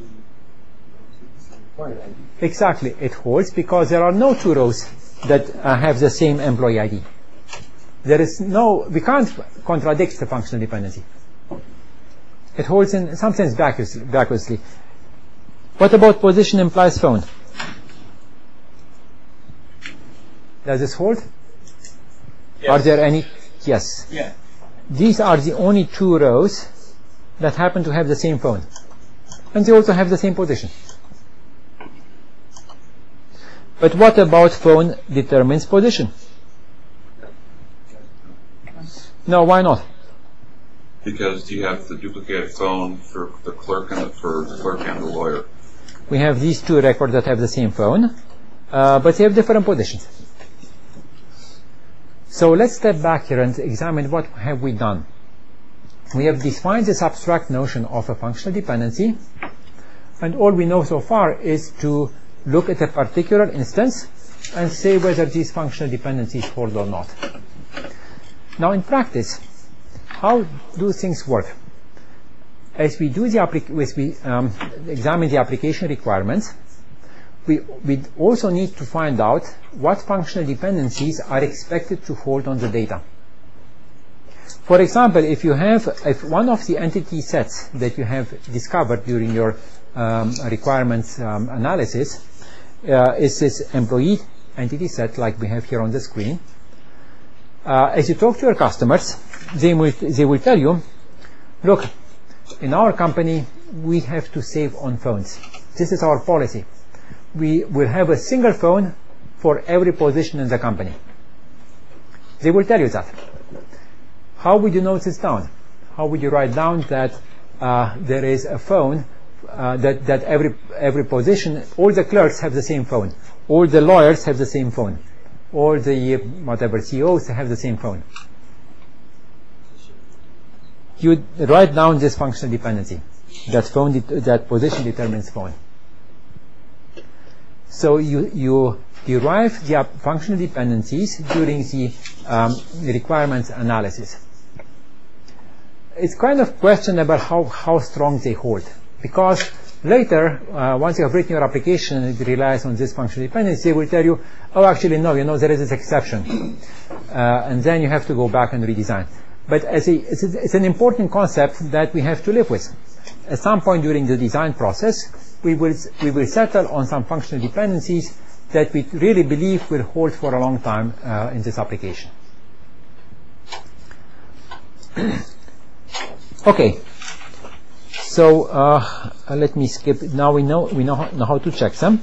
are employee I D. Exactly, it holds because there are no two rows that uh, have the same employee I D. There is no, we can't contradict the functional dependency. It holds in some sense backwards, backwardsly. What about position implies phone? Does this hold? Yes. Are there any? Yes. Yeah. These are the only two rows that happen to have the same phone. And they also have the same position. But what about phone determines position? No, why not? Because you have the duplicated phone for the clerk and the, for the clerk and the lawyer. We have these two records that have the same phone, uh, but they have different positions. So let's step back here and examine what have we done. We have defined this abstract notion of a functional dependency, and all we know so far is to look at a particular instance and say whether these functional dependencies hold or not. Now in practice, how do things work? As we do the applic as we um, examine the application requirements, we, we also need to find out what functional dependencies are expected to hold on the data. For example, if you have, if one of the entity sets that you have discovered during your um, requirements um, analysis uh, is this employee entity set like we have here on the screen, uh, as you talk to your customers, they will, they will tell you, look, in our company, we have to save on phones. This is our policy. We will have a single phone for every position in the company. They will tell you that. How would you note this down? How would you write down that uh, there is a phone uh, that, that every, every position, all the clerks have the same phone, all the lawyers have the same phone, all the whatever C E Os have the same phone? you write down this functional dependency. That phone, de that position determines phone. So you you derive the functional dependencies during the um, requirements analysis. It's kind of questionable how how strong they hold, because later, uh, once you have written your application and it relies on this functional dependency, they will tell you, oh, actually, no, you know, there is this exception. Uh, and then you have to go back and redesign. But as a, it's, a, it's an important concept that we have to live with. At some point during the design process, we will, we will settle on some functional dependencies that we really believe will hold for a long time uh, in this application. Okay. So uh, let me skip. Now we know we know how, know how to check them.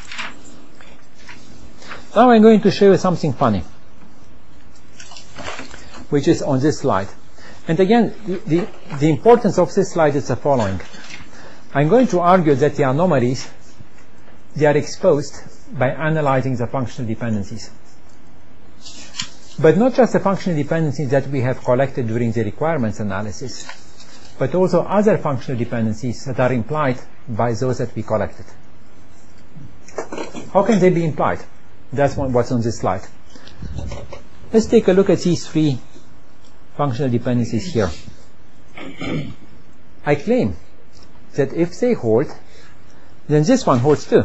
Now I'm going to show you something funny, which is on this slide. And again, the, the, the importance of this slide is the following. I'm going to argue that the anomalies, they are exposed by analyzing the functional dependencies. But not just the functional dependencies that we have collected during the requirements analysis, but also other functional dependencies that are implied by those that we collected. How can they be implied? That's one, what's on this slide. Let's take a look at these three functional dependencies here. I claim that if they hold, then this one holds too.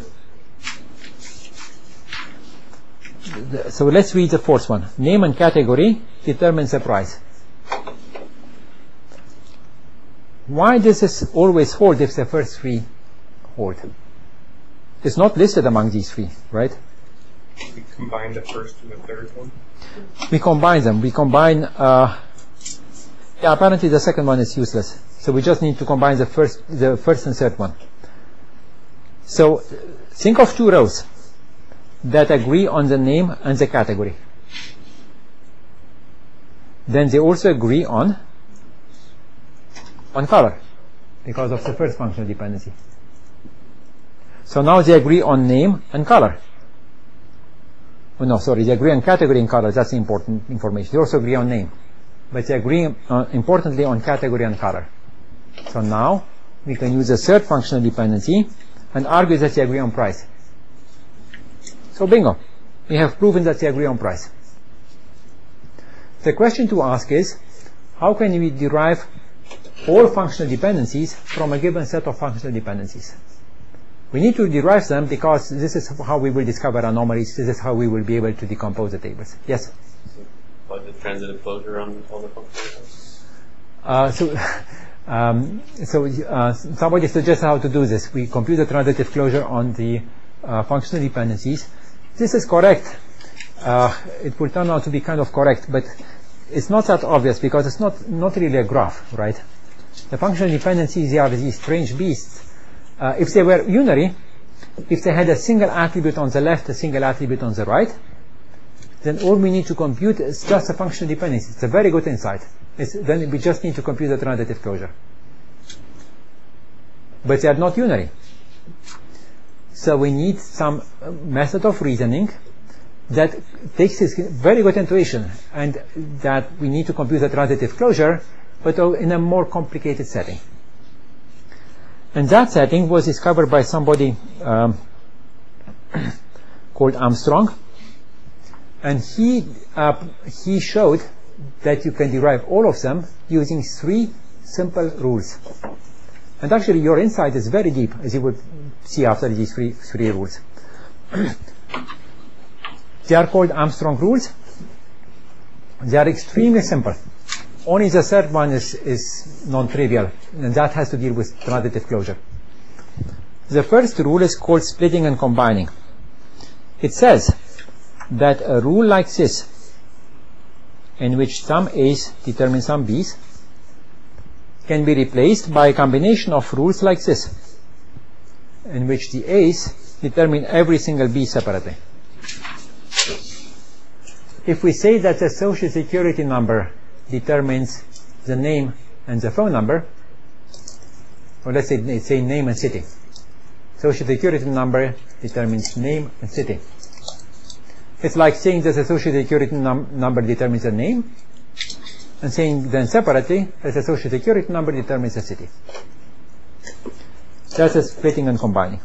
So let's read the fourth one. Name and category determines the price. Why does this always hold if the first three hold? It's not listed among these three, right? We combine the first and the third one. We combine them. We combine. Uh, yeah, apparently the second one is useless. So we just need to combine the first, the first and third one. So think of two rows that agree on the name and the category. Then they also agree on on color, because of the first functional dependency. So now they agree on name and color. Oh no, sorry, they agree on category and color. That's important information. They also agree on name, but they agree uh, importantly on category and color. So now we can use the third functional dependency and argue that they agree on price. So bingo, we have proven that they agree on price. The question to ask is, how can we derive all functional dependencies from a given set of functional dependencies? We need to derive them because this is how we will discover anomalies. This is how we will be able to decompose the tables. Yes? Like the transitive closure on all the functions? Uh, so, um, so uh, somebody suggested how to do this. We compute the transitive closure on the uh, functional dependencies. This is correct. Uh, it will turn out to be kind of correct, but it's not that obvious because it's not, not really a graph, right? The functional dependencies, they are these strange beasts. Uh, if they were unary, if they had a single attribute on the left, a single attribute on the right, then all we need to compute is just a functional dependency. It's a very good insight. It's, then we just need to compute the transitive closure. But they are not unary. So we need some method of reasoning that takes this very good intuition and that we need to compute the transitive closure, but in a more complicated setting. And that setting was discovered by somebody um, called Armstrong, and he uh, he showed that you can derive all of them using three simple rules. And actually your insight is very deep, as you would see after these three, three rules. They are called Armstrong rules. They are extremely simple. Only the third one is, is non-trivial, and that has to deal with transitive closure. The first rule is called splitting and combining. It says that a rule like this, in which some A's determine some B's, can be replaced by a combination of rules like this, in which the A's determine every single B separately. If we say that the social security number determines the name and the phone number, or let's say, say name and city. Social security number determines name and city. It's like saying that the social security num number determines the name, and saying then separately that the social security number determines the city. That's a splitting and combining.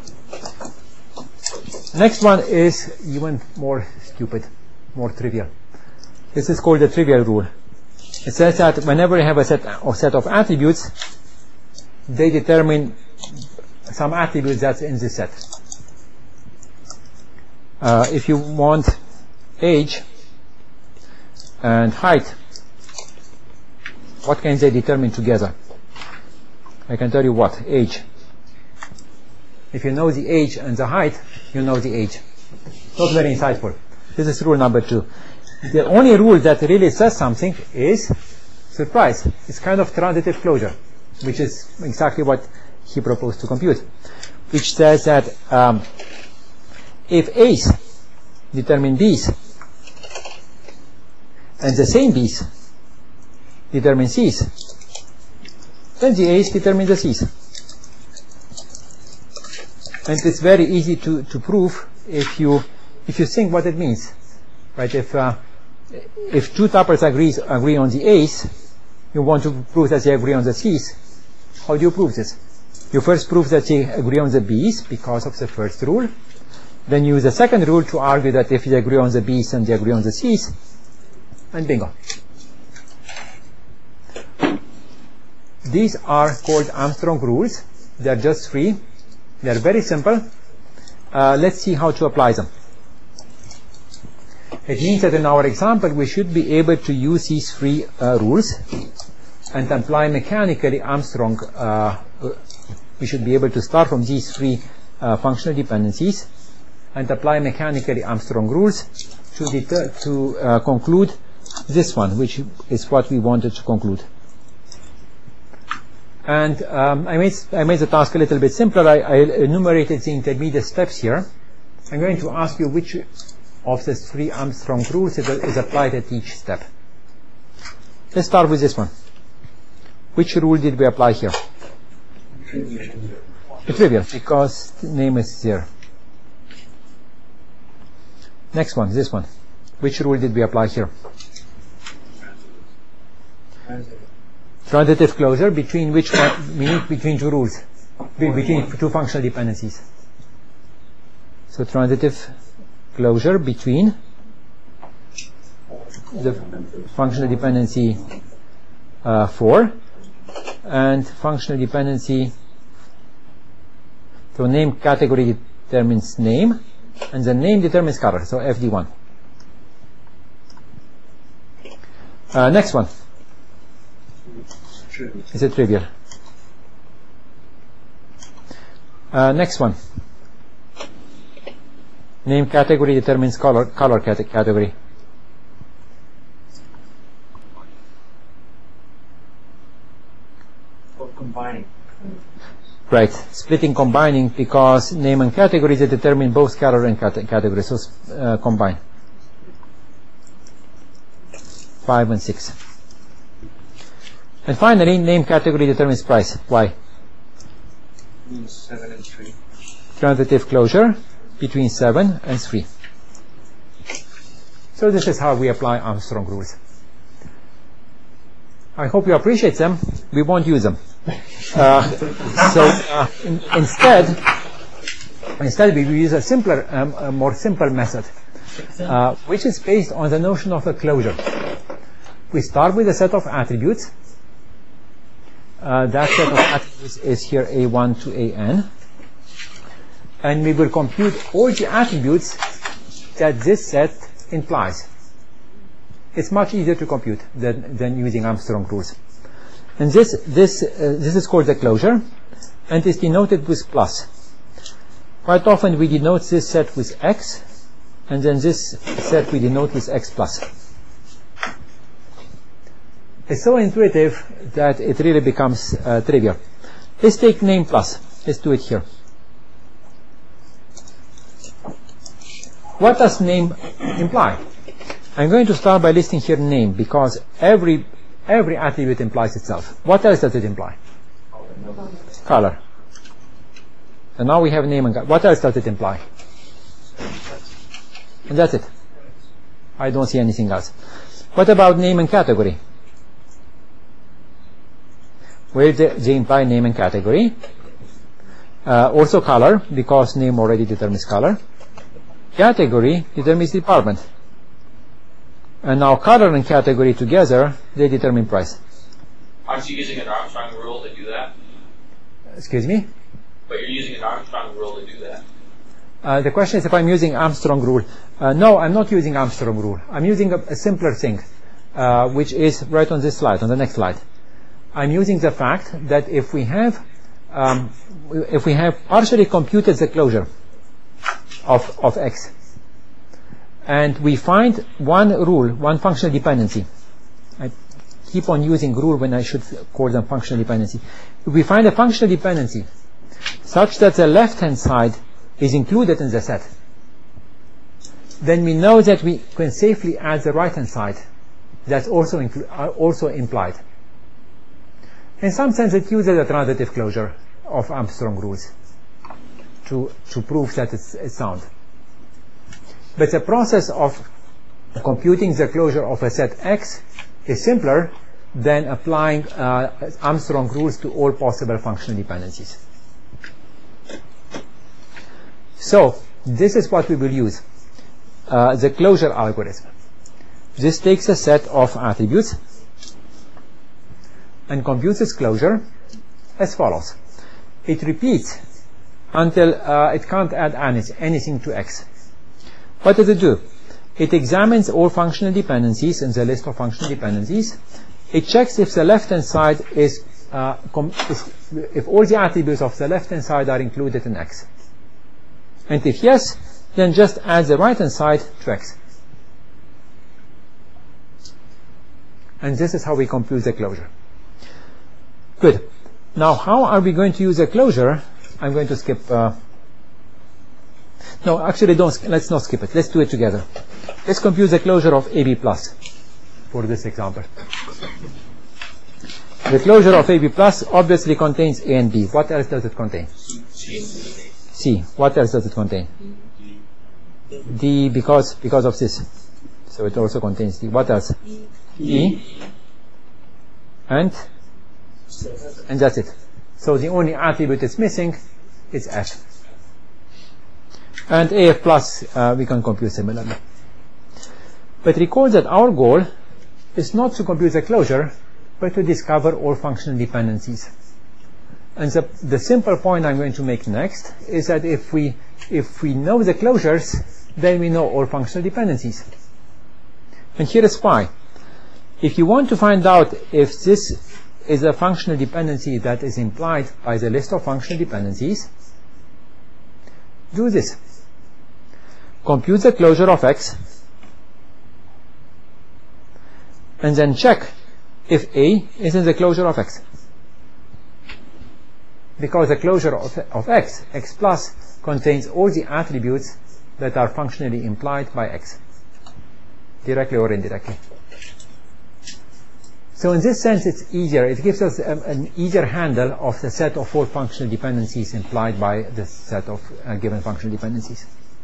Next one is even more stupid, more trivial. This is called the trivial rule. It says that whenever you have a set of, set of attributes, they determine some attributes that's in this set. Uh, if you want age and height, what can they determine together? I can tell you what, age. If you know the age and the height, you know the age. Not very insightful. This is rule number two. The only rule that really says something is surprise. It's kind of transitive closure, which is exactly what he proposed to compute, which says that um, if A's determine B's and the same B's determine C's, then the A's determine the C's. And it's very easy to, to prove if you if you think what it means, right? If uh, if two tuples agrees agree on the A's, you want to prove that they agree on the C's. How do you prove this? You first prove that they agree on the B's because of the first rule. Then you use the second rule to argue that if they agree on the B's and they agree on the C's, and bingo. These are called Armstrong rules. They are just three. They are very simple. Uh, let's see how to apply them. It means that in our example we should be able to use these three uh, rules and apply mechanically Armstrong. Uh, we should be able to start from these three uh, functional dependencies and apply mechanically Armstrong rules to, deter to uh, conclude this one, which is what we wanted to conclude. And um, I, made, I made the task a little bit simpler. I, I enumerated the intermediate steps here. I'm going to ask you which of the three Armstrong rules is, is applied at each step. Let's start with this one. Which rule did we apply here? The trivial, because the name is there. Next one, this one. Which rule did we apply here? Transitive closure between which one, meaning between two rules, Be between two functional dependencies. So transitive closure between the functional dependency uh, four and functional dependency. So name category determines name, and the name determines color. So F D one. Uh, next one. Is it trivial? Uh, next one. Name category determines color color cate category. For combining. Right. Splitting combining because name and category they determine both color and cate category. So uh, combine. Five and six. And finally, name category determines price. Why? Means seven and three. Transitive closure between seven and three. So this is how we apply Armstrong rules. I hope you appreciate them. We won't use them. Uh, so uh, in, instead, instead we will use a simpler, um, a more simple method, uh, which is based on the notion of a closure. We start with a set of attributes. Uh, that set of attributes is here A one to A n, and we will compute all the attributes that this set implies. It's much easier to compute than, than using Armstrong rules. And this this uh, this is called the closure, and is denoted with plus. Quite often we denote this set with x, and then this set we denote with x plus. It's so intuitive that it really becomes uh, trivial. Let's take name plus. Let's do it here. What does name imply? I'm going to start by listing here name because every every attribute implies itself. What else does it imply? Color. And now we have name and color. What else does it imply? And that's it. I don't see anything else. What about name and category? where the, the implied name and category. Uh, also color, because name already determines color. Category determines department. And now color and category together, they determine price. Aren't you using an Armstrong rule to do that? Excuse me? But you're using an Armstrong rule to do that. Uh, the question is if I'm using Armstrong rule. Uh, no, I'm not using Armstrong rule. I'm using a, a simpler thing, uh, which is right on this slide, on the next slide. I'm using the fact that if we have, um, if we have partially computed the closure of, of X, and we find one rule, one functional dependency. I keep on using rule when I should call them functional dependency. If we find a functional dependency such that the left-hand side is included in the set, then we know that we can safely add the right-hand side that's also, uh, also implied. In some sense, it uses a transitive closure of Armstrong rules to, to prove that it's, it's sound. But the process of computing the closure of a set X is simpler than applying uh, Armstrong rules to all possible functional dependencies. So, this is what we will use, uh, the closure algorithm. This takes a set of attributes and computes its closure as follows. It repeats until uh, it can't add any, anything to X. What does it do? It examines all functional dependencies in the list of functional dependencies. It checks if the left-hand side is, uh, com is, if all the attributes of the left-hand side are included in X. And if yes, then just add the right-hand side to X. And this is how we compute the closure. Good. Now, how are we going to use a closure? I'm going to skip. Uh, no, actually, don't. Let's not skip it. Let's do it together. Let's compute the closure of A B plus for this example. The closure of A B plus obviously contains A and B. What else does it contain? C. What else does it contain? D, because because of this. So it also contains D. What else? E. And and that's it. So the only attribute it's missing is F. And A F plus uh, we can compute similarly. But recall that our goal is not to compute the closure, but to discover all functional dependencies. And the, the simple point I'm going to make next is that if we if we know the closures, then we know all functional dependencies. And here is why. If you want to find out if this is a functional dependency that is implied by the list of functional dependencies, do this. Compute the closure of X, and then check if A is in the closure of X. Because the closure of, of X, X plus, contains all the attributes that are functionally implied by X, directly or indirectly. So in this sense, it's easier. It gives us a, an easier handle of the set of four functional dependencies implied by the set of uh, given functional dependencies.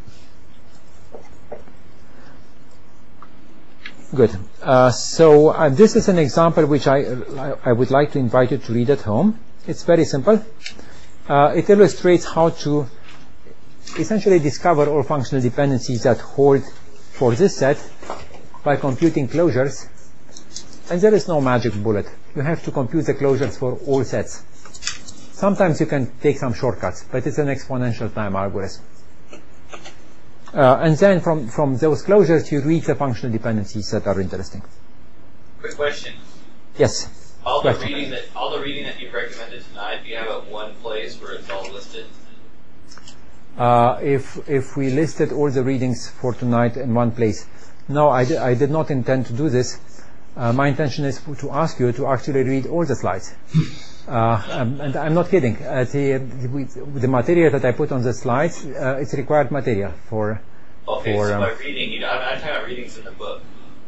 Good. Uh, so uh, this is an example which I, I would like to invite you to read at home. It's very simple. Uh, it illustrates how to essentially discover all functional dependencies that hold for this set by computing closures. And there is no magic bullet. You have to compute the closures for all sets. Sometimes you can take some shortcuts, but it's an exponential time algorithm. Uh, and then from, from those closures, you read the functional dependencies that are interesting. Quick question. Yes. All the question. reading that all the reading that you've recommended tonight, do you have it one place where it's all listed? Uh, if if we listed all the readings for tonight in one place, no, I, di I did not intend to do this. Uh, my intention is to ask you to actually read all the slides. Uh, um, and I'm not kidding. Uh, the, the, the material that I put on the slides, uh, it's required material for... Okay, for, so um, by reading, you know, I'm, I'm talking about readings in the book.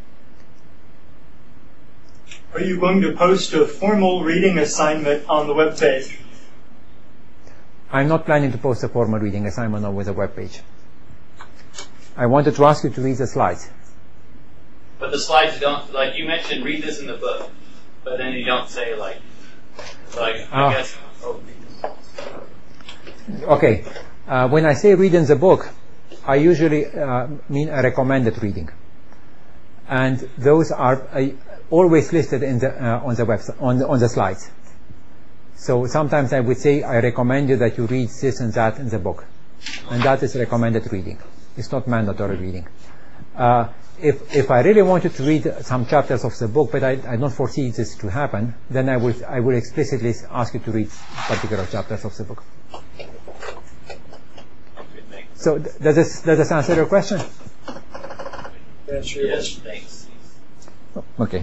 Are you going to post a formal reading assignment on the web page? I'm not planning to post a formal reading assignment on the web page. I wanted to ask you to read the slides. But the slides don't, like you mentioned, read this in the book, but then you don't say like. So I, I Ah. guess. Oh, Okay. Uh, when I say read in the book, I usually uh, mean a recommended reading, and those are uh, always listed in the uh, on the website on the, on the slides. So sometimes I would say I recommend you that you read this and that in the book, and that is recommended reading. It's not mandatory reading. Uh, if if I really wanted to read some chapters of the book, but I, I don't foresee this to happen, then I would I would explicitly ask you to read particular chapters of the book. So th- does this does this answer your question? yes, thanks. Okay.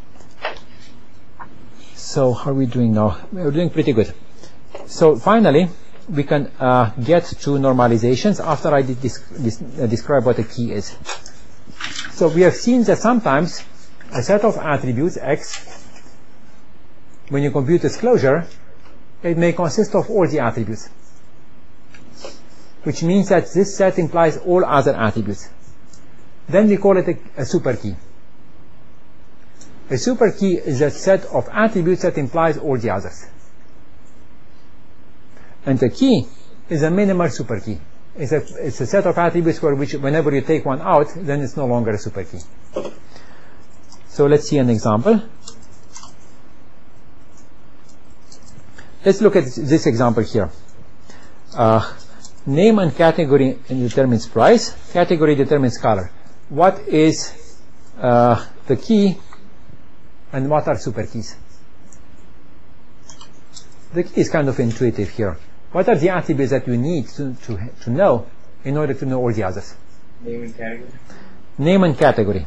So how are we doing now? We're doing pretty good. So finally, we can uh, get to normalizations after I did dis- dis- uh, describe what a key is. So we have seen that sometimes a set of attributes X, when you compute its closure, it may consist of all the attributes, which means that this set implies all other attributes. Then we call it a, a super key. A super key is a set of attributes that implies all the others. And a key is a minimal super key. It's a, it's a set of attributes for which whenever you take one out, then it's no longer a super key. So let's see an example. Let's look at this example here. Uh, name and category determines price. Category determines color. What is uh, the key and what are super keys? The key is kind of intuitive here. What are the attributes that you need to, to, to know in order to know all the others? Name and category. Name and category.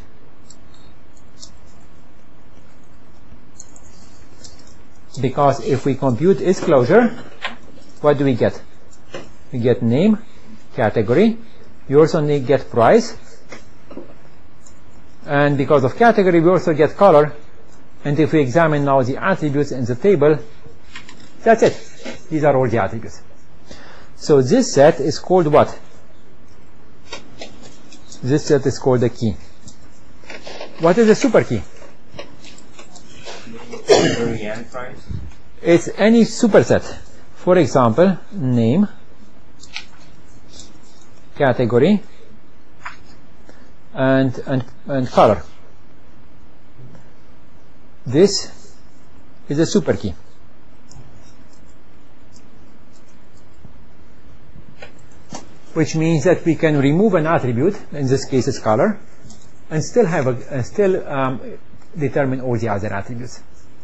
Because if we compute its closure, what do we get? We get name, category. You also need get price. And because of category, we also get color. And if we examine now the attributes in the table, that's it. These are all the attributes. So this set is called what? This set is called a key. What is a super key? Category and price. It's any superset. For example, name, category, and, and, and color. This is a super key. Which means that we can remove an attribute, in this case it's color, and still have a, uh, still um, determine all the other attributes.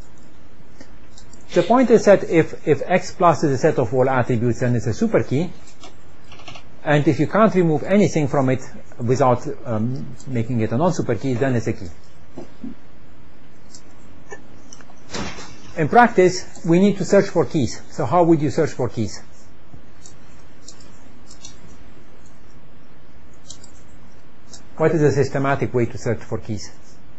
The point is that if, if X plus is a set of all attributes, then it's a super key, and if you can't remove anything from it without um, making it a non-super key, then it's a key. In practice, we need to search for keys. So how would you search for keys? What is a systematic way to search for keys?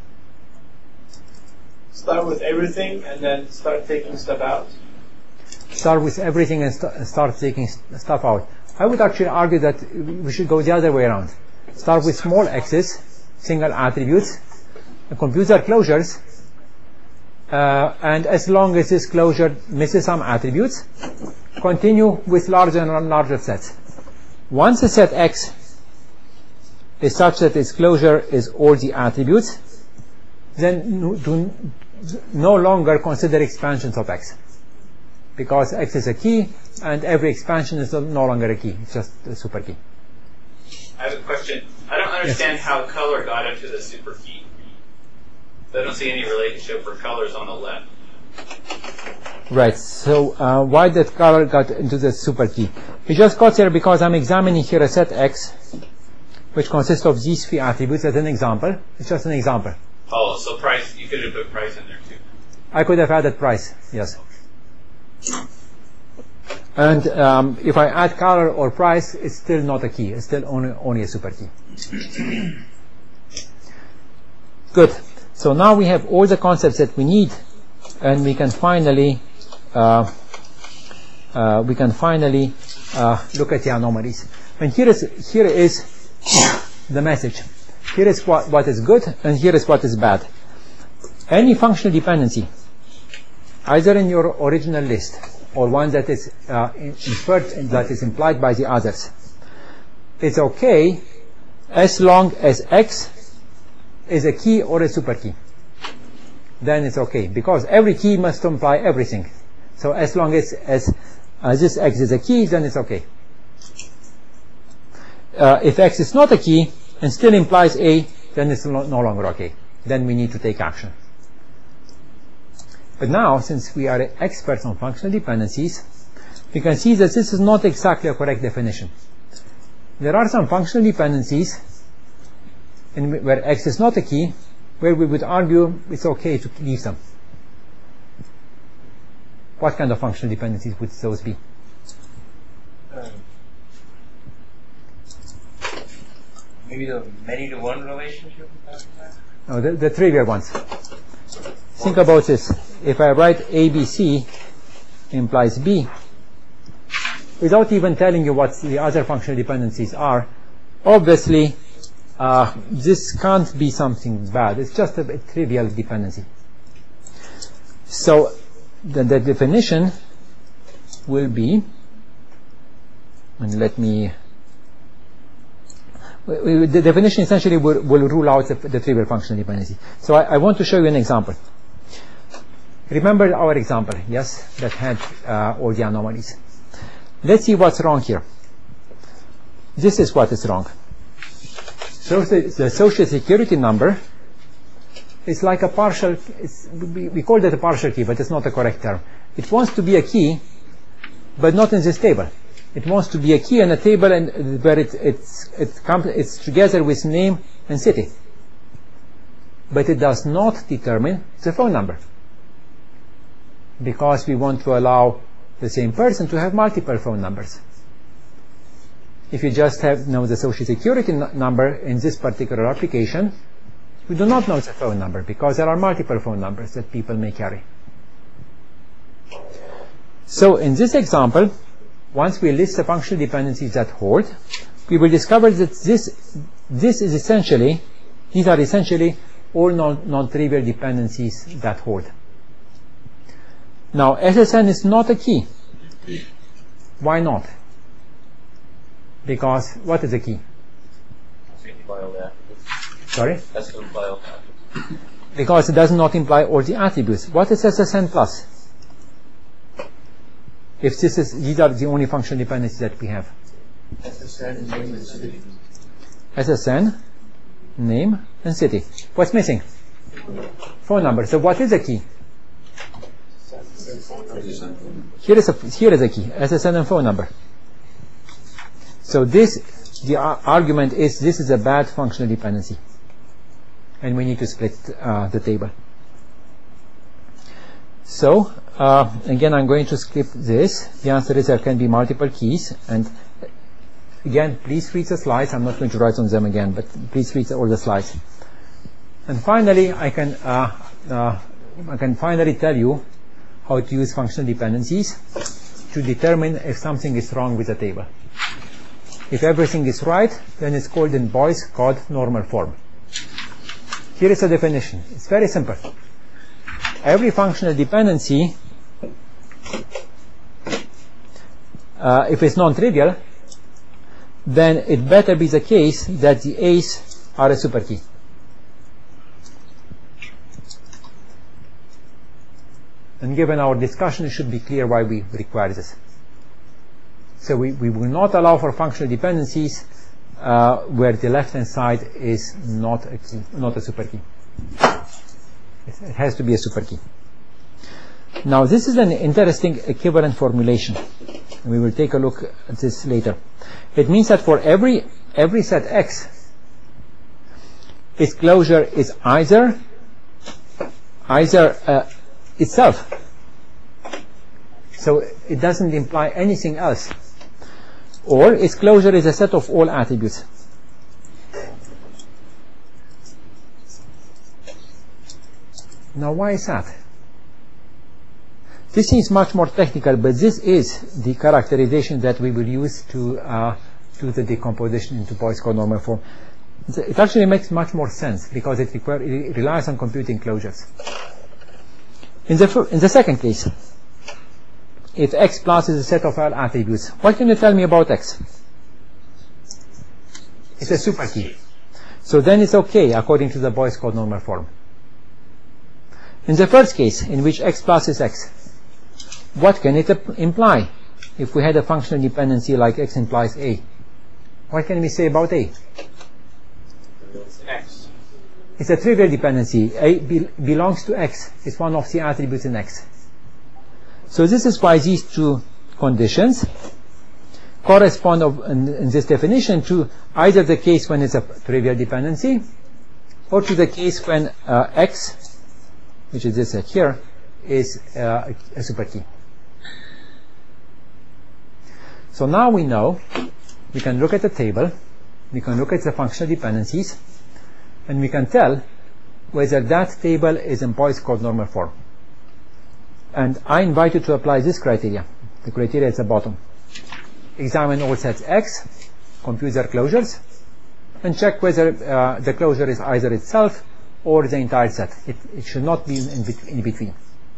Start with everything and then start taking stuff out. Start with everything and st- start taking st- stuff out. I would actually argue that we should go the other way around. Start with small x's, single attributes, and compute their closures, uh, and as long as this closure misses some attributes, continue with larger and larger sets. Once a set X is such that its closure is all the attributes, then do no longer consider expansions of X, because X is a key and every expansion is no longer a key, it's just a super key. I have a question. I don't understand Yes. how color got into the super key. I don't see any relationship for colors on the left. Right, so uh, why did color got into the super key? It just got here because I'm examining here a set X which consists of these three attributes as an example. It's just an example. Oh, so price, you could have put price in there too. I could have added price, yes. And um, if I add color or price, it's still not a key. It's still only, only a super key. Good. So now we have all the concepts that we need, and we can finally uh, uh, we can finally uh, look at the anomalies. And here is here is the message. Here is what, what is good, and here is what is bad. Any functional dependency either in your original list or one that is uh, inferred, that is implied by the others, it's okay as long as X is a key or a super key. Then it's okay, because every key must imply everything. So as long as, as uh, this X is a key, then it's okay. Uh, if X is not a key and still implies A, then it's no, no longer okay. Then we need to take action. But now, since we are experts on functional dependencies, we can see that this is not exactly a correct definition. There are some functional dependencies in where X is not a key, where we would argue it's okay to leave them. What kind of functional dependencies would those be? Um, maybe the many-to-one relationship? No, the, the trivial ones. Think about this. If I write A B C implies B, without even telling you what the other functional dependencies are, obviously uh, this can't be something bad. It's just a, a trivial dependency. So the, the definition will be, and let me, the definition essentially will, will rule out the, the trivial functional dependency. So I, I want to show you an example. Remember our example, yes, that had uh, all the anomalies. Let's see what's wrong here. This is what is wrong. So the, the social security number is like a partial, it's, we, we call that a partial key, but it's not a correct term. It wants to be a key, but not in this table. It wants to be a key in a table and where it, it's, it comes, it's together with name and city. But it does not determine the phone number, because we want to allow the same person to have multiple phone numbers. If you just have you know the social security number in this particular application, we do not know the phone number because there are multiple phone numbers that people may carry. So in this example, once we list the functional dependencies that hold, we will discover that this this is essentially these are essentially all non, non-trivial dependencies that hold. Now S S N is not a key. Why not? Because what is a key? Sorry? Because it does not imply all the attributes. What is S S N plus? If this is, these are the only functional dependencies that we have. S S N, name and city. S S N, name and city. What's missing? Phone number. So what is a key? Here is a here is a key. S S N and phone number. So this, the ar argument is this is a bad functional dependency, and we need to split uh, the table. So uh, again, I'm going to skip this. The answer is there can be multiple keys, and again, please read the slides. I'm not going to write on them again, but please read all the slides. And finally, I can uh, uh, I can finally tell you how to use functional dependencies to determine if something is wrong with the table. If everything is right, then it's called in Boy's code normal form. Here is a definition. It's very simple. Every functional dependency, uh, if it's non-trivial, then it better be the case that the A's are a superkey. And given our discussion, it should be clear why we require this. So we, we will not allow for functional dependencies uh, where the left-hand side is not a key, not a superkey. It has to be a superkey. Now this is an interesting equivalent formulation. We will take a look at this later. It means that for every every set X, its closure is either either uh, itself. So it doesn't imply anything else. Or its closure is a set of all attributes. Now why is that? This seems much more technical, but this is the characterization that we will use to uh, do the decomposition into Boy's code normal form. It actually makes much more sense because it, require, it relies on computing closures. In the, fir- in the second case, if x plus is a set of all attributes, what can you tell me about x? It's a super key. So then it's okay according to the Boyce code normal form. In the first case, in which x plus is x, what can it imply? If we had a functional dependency like x implies a, what can we say about a? X. It's a trivial dependency. A be belongs to x. It's one of the attributes in x. So this is why these two conditions correspond of, in, in this definition to either the case when it's a trivial dependency or to the case when uh, x, which is this here, is uh, a super key. So now we know, we can look at the table, we can look at the functional dependencies, and we can tell whether that table is in Boyce code normal form. And I invite you to apply this criteria. The criteria is at the bottom. Examine all sets X, compute their closures, and check whether uh, the closure is either itself or the entire set. It, it should not be in, bet in between.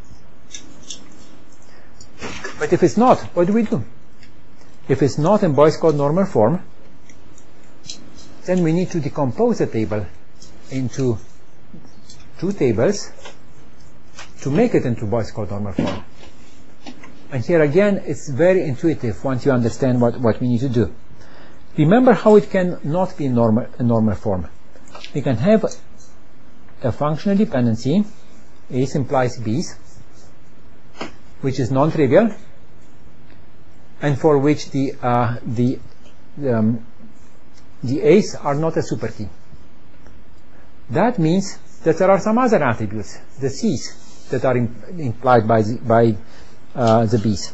But if it's not, what do we do? If it's not in Boyce code normal form, then we need to decompose the table into two tables to make it into Boyce code normal form. And here again, it's very intuitive once you understand what, what we need to do. Remember how it can not be in normal, in normal form. We can have a functional dependency, A's implies B's, which is non-trivial, and for which the, uh, the, um, the A's are not a super key. That means that there are some other attributes, the C's, that are in, implied by the, by uh, the B's,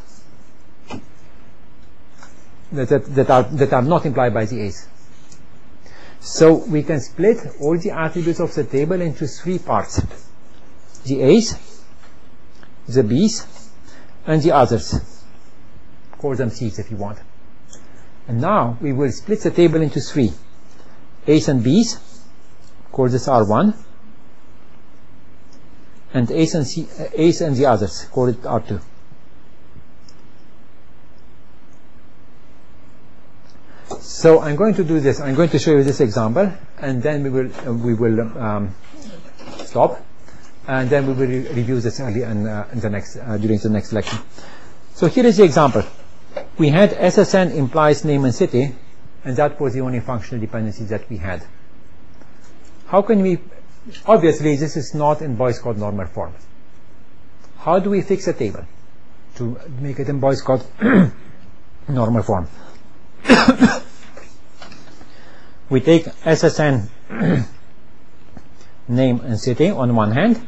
that, that, that, are, that are not implied by the A's. So we can split all the attributes of the table into three parts: the A's, the B's, and the others. Call them C's if you want. And now we will split the table into three: A's and B's, call this R one, and A's and, C, uh, A's and the others, call it R two. So I'm going to do this. I'm going to show you this example, and then we will uh, we will um, stop, and then we will re review this early in, uh, in the next uh, during the next lecture. So here is the example. We had S S N implies name and city, and that was the only functional dependency that we had. How can we? Obviously, this is not in Boyce code normal form. How do we fix a table to make it in Boyce code normal form? We take S S N name and city on one hand,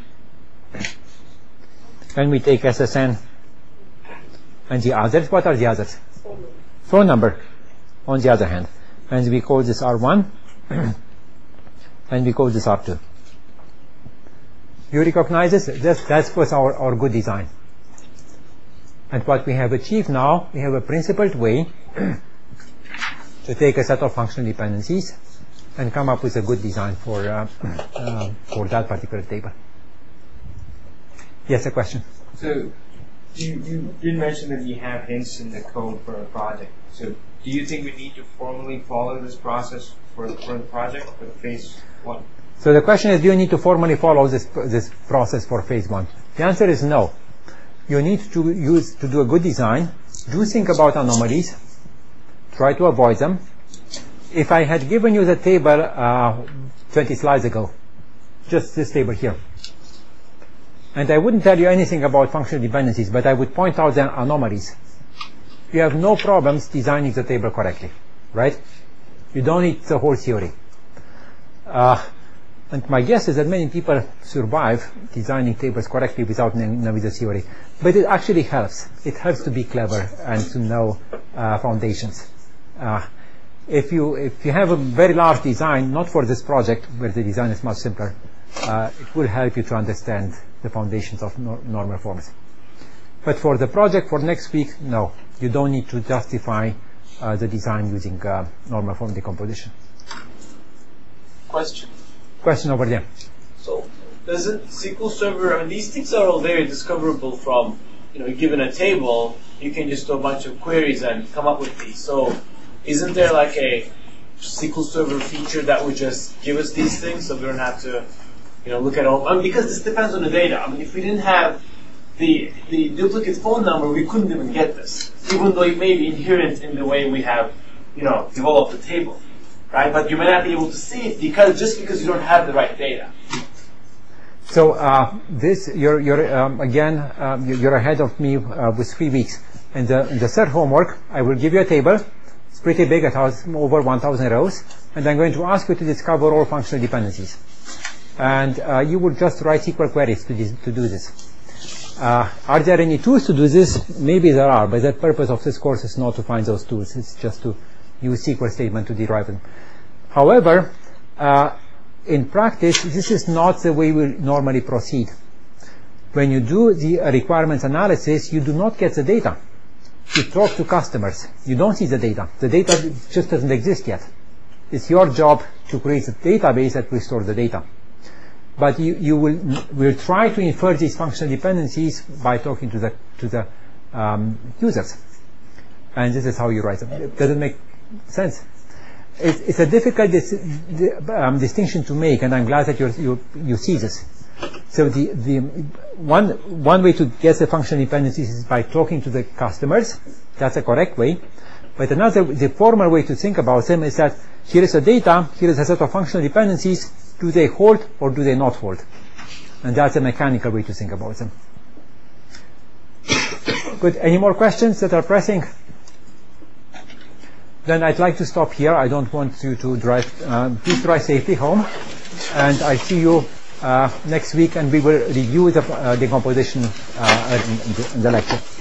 and we take S S N and the others. What are the others? Phone number on the other hand, and we call this R one and we call this R two. You recognize this? This that was our, our good design. And what we have achieved now, we have a principled way to take a set of functional dependencies and come up with a good design for uh, uh, for that particular table. Yes, a question. So you, you did mention that you have hints in the code for a project. So do you think we need to formally follow this process for, for the project, for phase one? So the question is, do you need to formally follow this this process for phase one? The answer is no. You need to use to do a good design. Do think about anomalies. Try to avoid them. If I had given you the table uh, twenty slides ago, just this table here, and I wouldn't tell you anything about functional dependencies, but I would point out the anomalies, you have no problems designing the table correctly, right? You don't need the whole theory. Uh, and my guess is that many people survive designing tables correctly without knowing the theory. But it actually helps. It helps to be clever and to know uh, foundations. Uh, if you if you have a very large design, not for this project where the design is much simpler, uh, it will help you to understand the foundations of nor normal forms. But for the project for next week, no, you don't need to justify uh, the design using uh, normal form decomposition. Question. Question over there. So doesn't S Q L Server, I mean, these things are all very discoverable from, you know, given a table, you can just do a bunch of queries and come up with these. So isn't there like a S Q L Server feature that would just give us these things so we don't have to, you know, look at all, I mean, because this depends on the data. I mean, if we didn't have the, the duplicate phone number, we couldn't even get this, even though it may be inherent in the way we have, you know, developed the table, right? But you may not be able to see it because just because you don't have the right data. So uh, this, you're, you're um, again, um, you're ahead of me uh, with three weeks. In the, in the third homework, I will give you a table. It's pretty big, it has over one thousand rows, and I'm going to ask you to discover all functional dependencies. And uh, you will just write S Q L queries to, this, to do this. Uh, are there any tools to do this? Maybe there are, but the purpose of this course is not to find those tools. It's just to use S Q L statement to derive them. However, uh, in practice, this is not the way we normally proceed. When you do the requirements analysis, you do not get the data. You talk to customers. You don't see the data. The data just doesn't exist yet. It's your job to create a database that will store the data. But you, you will, will try to infer these functional dependencies by talking to the, to the um, users. And this is how you write them. Does it make sense? It's, it's a difficult dis, um, distinction to make, and I'm glad that you're, you you see this. So the, the one, one way to get the functional dependencies is by talking to the customers. That's a correct way. But another, the formal way to think about them is that here is a data, here is a set of functional dependencies. Do they hold or do they not hold? And that's a mechanical way to think about them. Good. Any more questions that are pressing? Then I'd like to stop here. I don't want you to drive. Um, please drive safely home. And I see you uh, next week, and we will review the uh, decomposition uh, in, in, the, in the lecture.